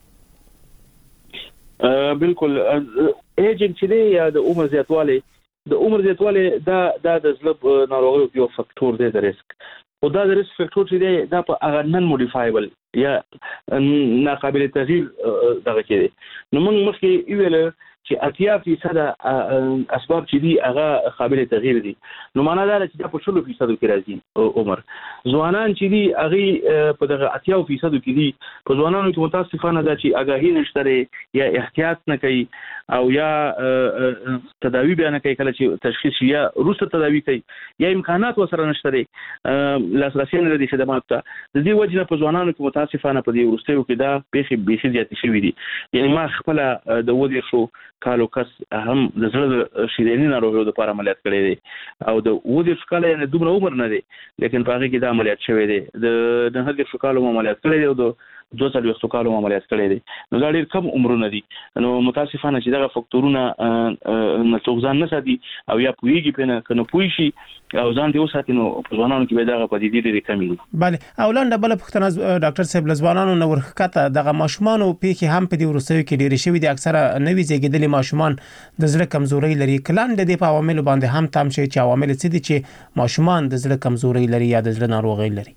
[SPEAKER 7] بالکل ایجنټ چې دی یا د عمر زیاتوالی د عمر زیاتوالی دا د زړه ناروغیو یو فاکټور دی د ریسک او دا د ریسک فاکټور چې دی دا په هغه نن موډیفایبل یا ناقابل تغییر دغه کې دی نو موږ مخکې ویل چې اتیا فیصد اسباب چې دي هغه قابل تغییر دي نو معنا دا چې دا په شلو فیصد کې راځي عمر ځوانان چې دي هغه په دغه اتیا فیصد کې دي په ځوانانو کې متاسفانه دا چې آگاهی نشته یا احتیاط نه کوي او یا تداوی بیا نه کوي کله چې تشخیص یا روسته تداوی کوي یا امکانات وسره نشته لاسرسي نه لري خدمات ته د دې وجه نه په ځوانانو کې متاسفانه په دې ورستیو کې دا پیښې بیخي زیاتې شوې دي یعنی ما خپل د ودې شو کالو کس هم د زړه شریاني ناروغیو لپاره عملیات کړی دی او د ودې شکاله نه دومره عمر نه دی لیکن په هغه کې دا عملیات شوی دی د نه هغه شکالو عملیات کړی دی او د دوه څلوېښت شکالو عملیات کړی دی نو دا ډېر کم عمرونه دي نو متاسفانه چې دغه فاکټورونه نه څوک ځان نه ساتي او یا پوهیږي پرې نه کنه پوه شي او ځان دې وساتي نو په ځوانانو کې به دغه پدیدې ډېرې کمې دي
[SPEAKER 5] بله او لاندې بله پوښتنه ډاکټر صاحب له ځوانانو نه ورښکته دغه ماشومانو پیښې هم په دې وروستیو کې ډېرې شوي دي اکثره نوي زیږېدلي ماشومان د زړه کمزوري لري کلان د دې په عواملو باندې هم تام شي چې عوامل څه دي چې ماشومان د زړه کمزوري لري یا د زړه ناروغي لري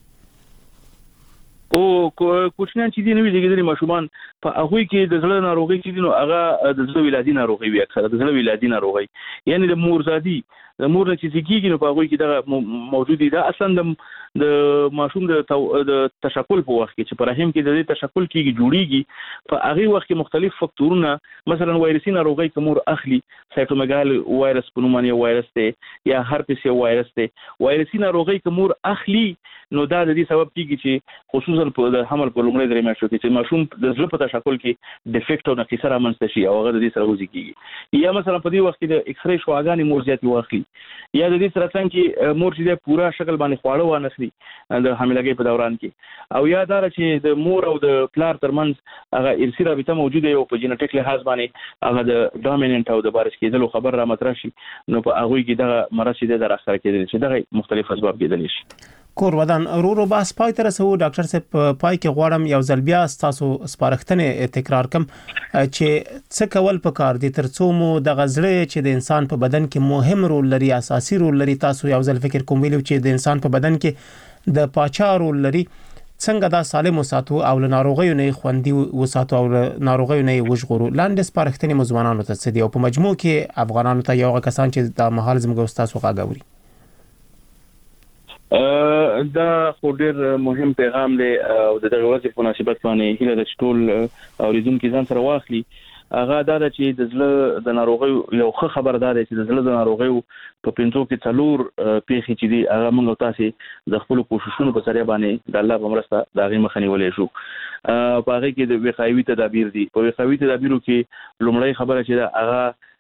[SPEAKER 7] او کوچنیان چې دي نوې زیږېدلي ماشومان په هغوی کې د زړه ناروغي چې دي نو هغه د زړه ولادي ناروغي وي اکثره د زړه ولادي ناروغي یعنی د مورزادي د مور نه چې زیږیږي نو په هغوی کې دغه موجودي دا اصلا د د ماشوم د د تشکل په وخت کې چې په رحم کې د دې تشکل کېږي جوړیږي په هغه وخت کې مختلف فاکټورونه مثلا وایرسي ناروغي کومور اخلي سایټومګال وایرس په نوم باندې وایرس دی یا هرپس یو وایرس دی وایرسي ناروغي کومور اخلي نو دا د دې سبب کېږي چې خصوصا په د حمل په لومړي درې میاشتو کې چې ماشوم د زړه په تشکل کې ډیفیکټ او نقص رامنځته شي او هغه د دې سره وځي کېږي یا مثلا په دې وخت کې د ایکس ری شواګانې مور زیاتې واخلي یا د دې سره څنګه چې مور چې د پورا شکل باندې خواړه وانخلي د حاملګۍ په دوران کې او یا دا چې د مور او د پلار ترمنځ هغه ارثي رابطه موجوده او په جینټیک لحاظ باندې هغه د ډامیننت او د بارش کېدلو خبر را مطرح شي نو په هغه کې د مرسته د راخره کېدل چې دغه مختلف اسباب کېدل شي
[SPEAKER 5] کور ودان ورو بحث پای ته رسو ډاکټر صاحب پای کې غواړم یو ځل بیا تاسو سپارښتنه تکرار کم چې څه کول پکار دي ترڅو مو د غزړې چې د انسان په بدن کې مهم رول لري اساسي رول لري تاسو یو ځل فکر کوم ویلو چې د انسان په بدن کې د پاچا رول لري څنګه دا سالم وساتو او له ناروغیو نه خوندي وساتو او له ناروغیو نه وژغورو لاندې سپارښتنه مزمنانو ته څه دي او په مجموع کې افغانانو ته یو کسان چې د مهال زموږ تاسو غاګوري
[SPEAKER 7] دا خو ډېر مهم پیغام دی او د دغه ورځې په مناسبت باندې هیله ده چې ټول اوریدونکي ځان سره واخلي هغه دا چې د زړه د ناروغیو یو ښه خبردار دی چې د زړه د ناروغیو په پنځو کې څلور پیښې چې دي هغه موږ تاسو د خپل کوششونو په ذریعہ باندې د الله په مرسته د هغې مخه نیولی شو په هغې کې د وقایوي تدابیر دي په وقایوي تدابیرو کې لومړی خبره چې ده هغه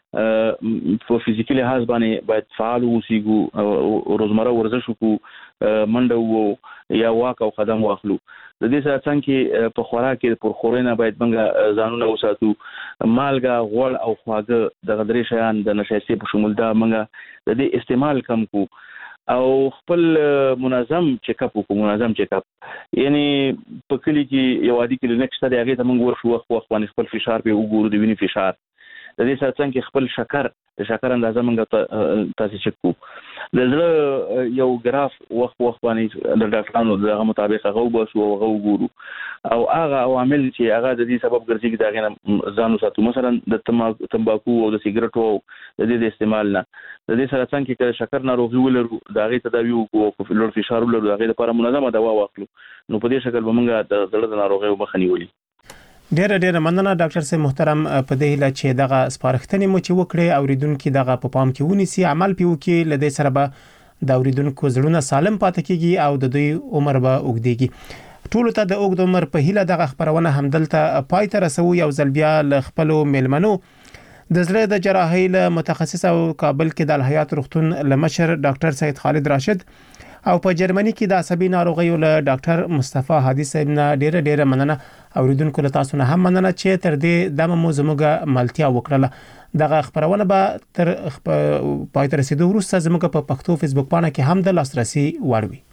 [SPEAKER 7] په فزیکي لحاظ باندې باید فعال اوسېږو او روزمره ورزش وکړو، منډه وو یا واک او قدم واخلو. د دې سره څنګه په خوراک کې پر خورینه باید موږ ځانونه وساتو، مالګه، غوړ او خواږه دغه درې شیان د نشایستې په شمول دا موږ د دې استعمال کم کو او خپل منظم چیک اپ وکړو. منظم چیک اپ یعنی په کلی کې یو عادي کلینیک شته دی، هغه ته موږ ورشو وخت وخت باندې خپل فشار په وګورو، د وینې فشار، د دې سره څنګه خپل شکر د شکر اندازه موږ تاسو چیک کو. د زړه یو ګراف وخت وخت باندې د ډاکټرانو دغه مطابق هغه وباسو او هغه وګورو او هغه عوامل چې هغه د دې سبب ګرځي دا غنه ځان وساتو، مثلا د تمباکو او د سیګریټو د دې استعمال نه. د دې سره څنګه چې شکر ناروغي ولرو دا غي تداوی وکړو، لوړ فشار ولرو دا غي لپاره منظمه دوا واخلو، نو په دې شکل به موږ د زړه د ناروغیو مخه نیولې.
[SPEAKER 5] ډیره ډیره مننه ډاکټر صاحب محترم په دې هیله چې دغه سپارښتنې مو چې وکړې اوریدونکو دغه په پام کې ونیسي، عمل پی وکړي، لدې سره به د اوریدونکو زړونه سالم پاتې کیږي او د دوی عمر به اوږدیږي. ټول ته د اوږد عمر په هیله دغه خبرونه همدلته پای ته رسو. یو ځل بیا ل خپل میلمنو د زړه د جراحۍ له متخصص او کابل کې د الحیات روغتون لمشر ډاکټر سید خالد راشد او په جرمني کې د عصبي ناروغیو له ډاکټر مصطفی هادي صاحب نه ډیره ډیره مننه. اوریدونکو له تاسو نه هم مننه چې تر دې دمه مو زموږه ملتیا وکړه. دغه خبرونه به تر پای ته رسیدو وروسته زموږ په پښتو فیسبوک باندې کې هم د لاسرسي وړ وي.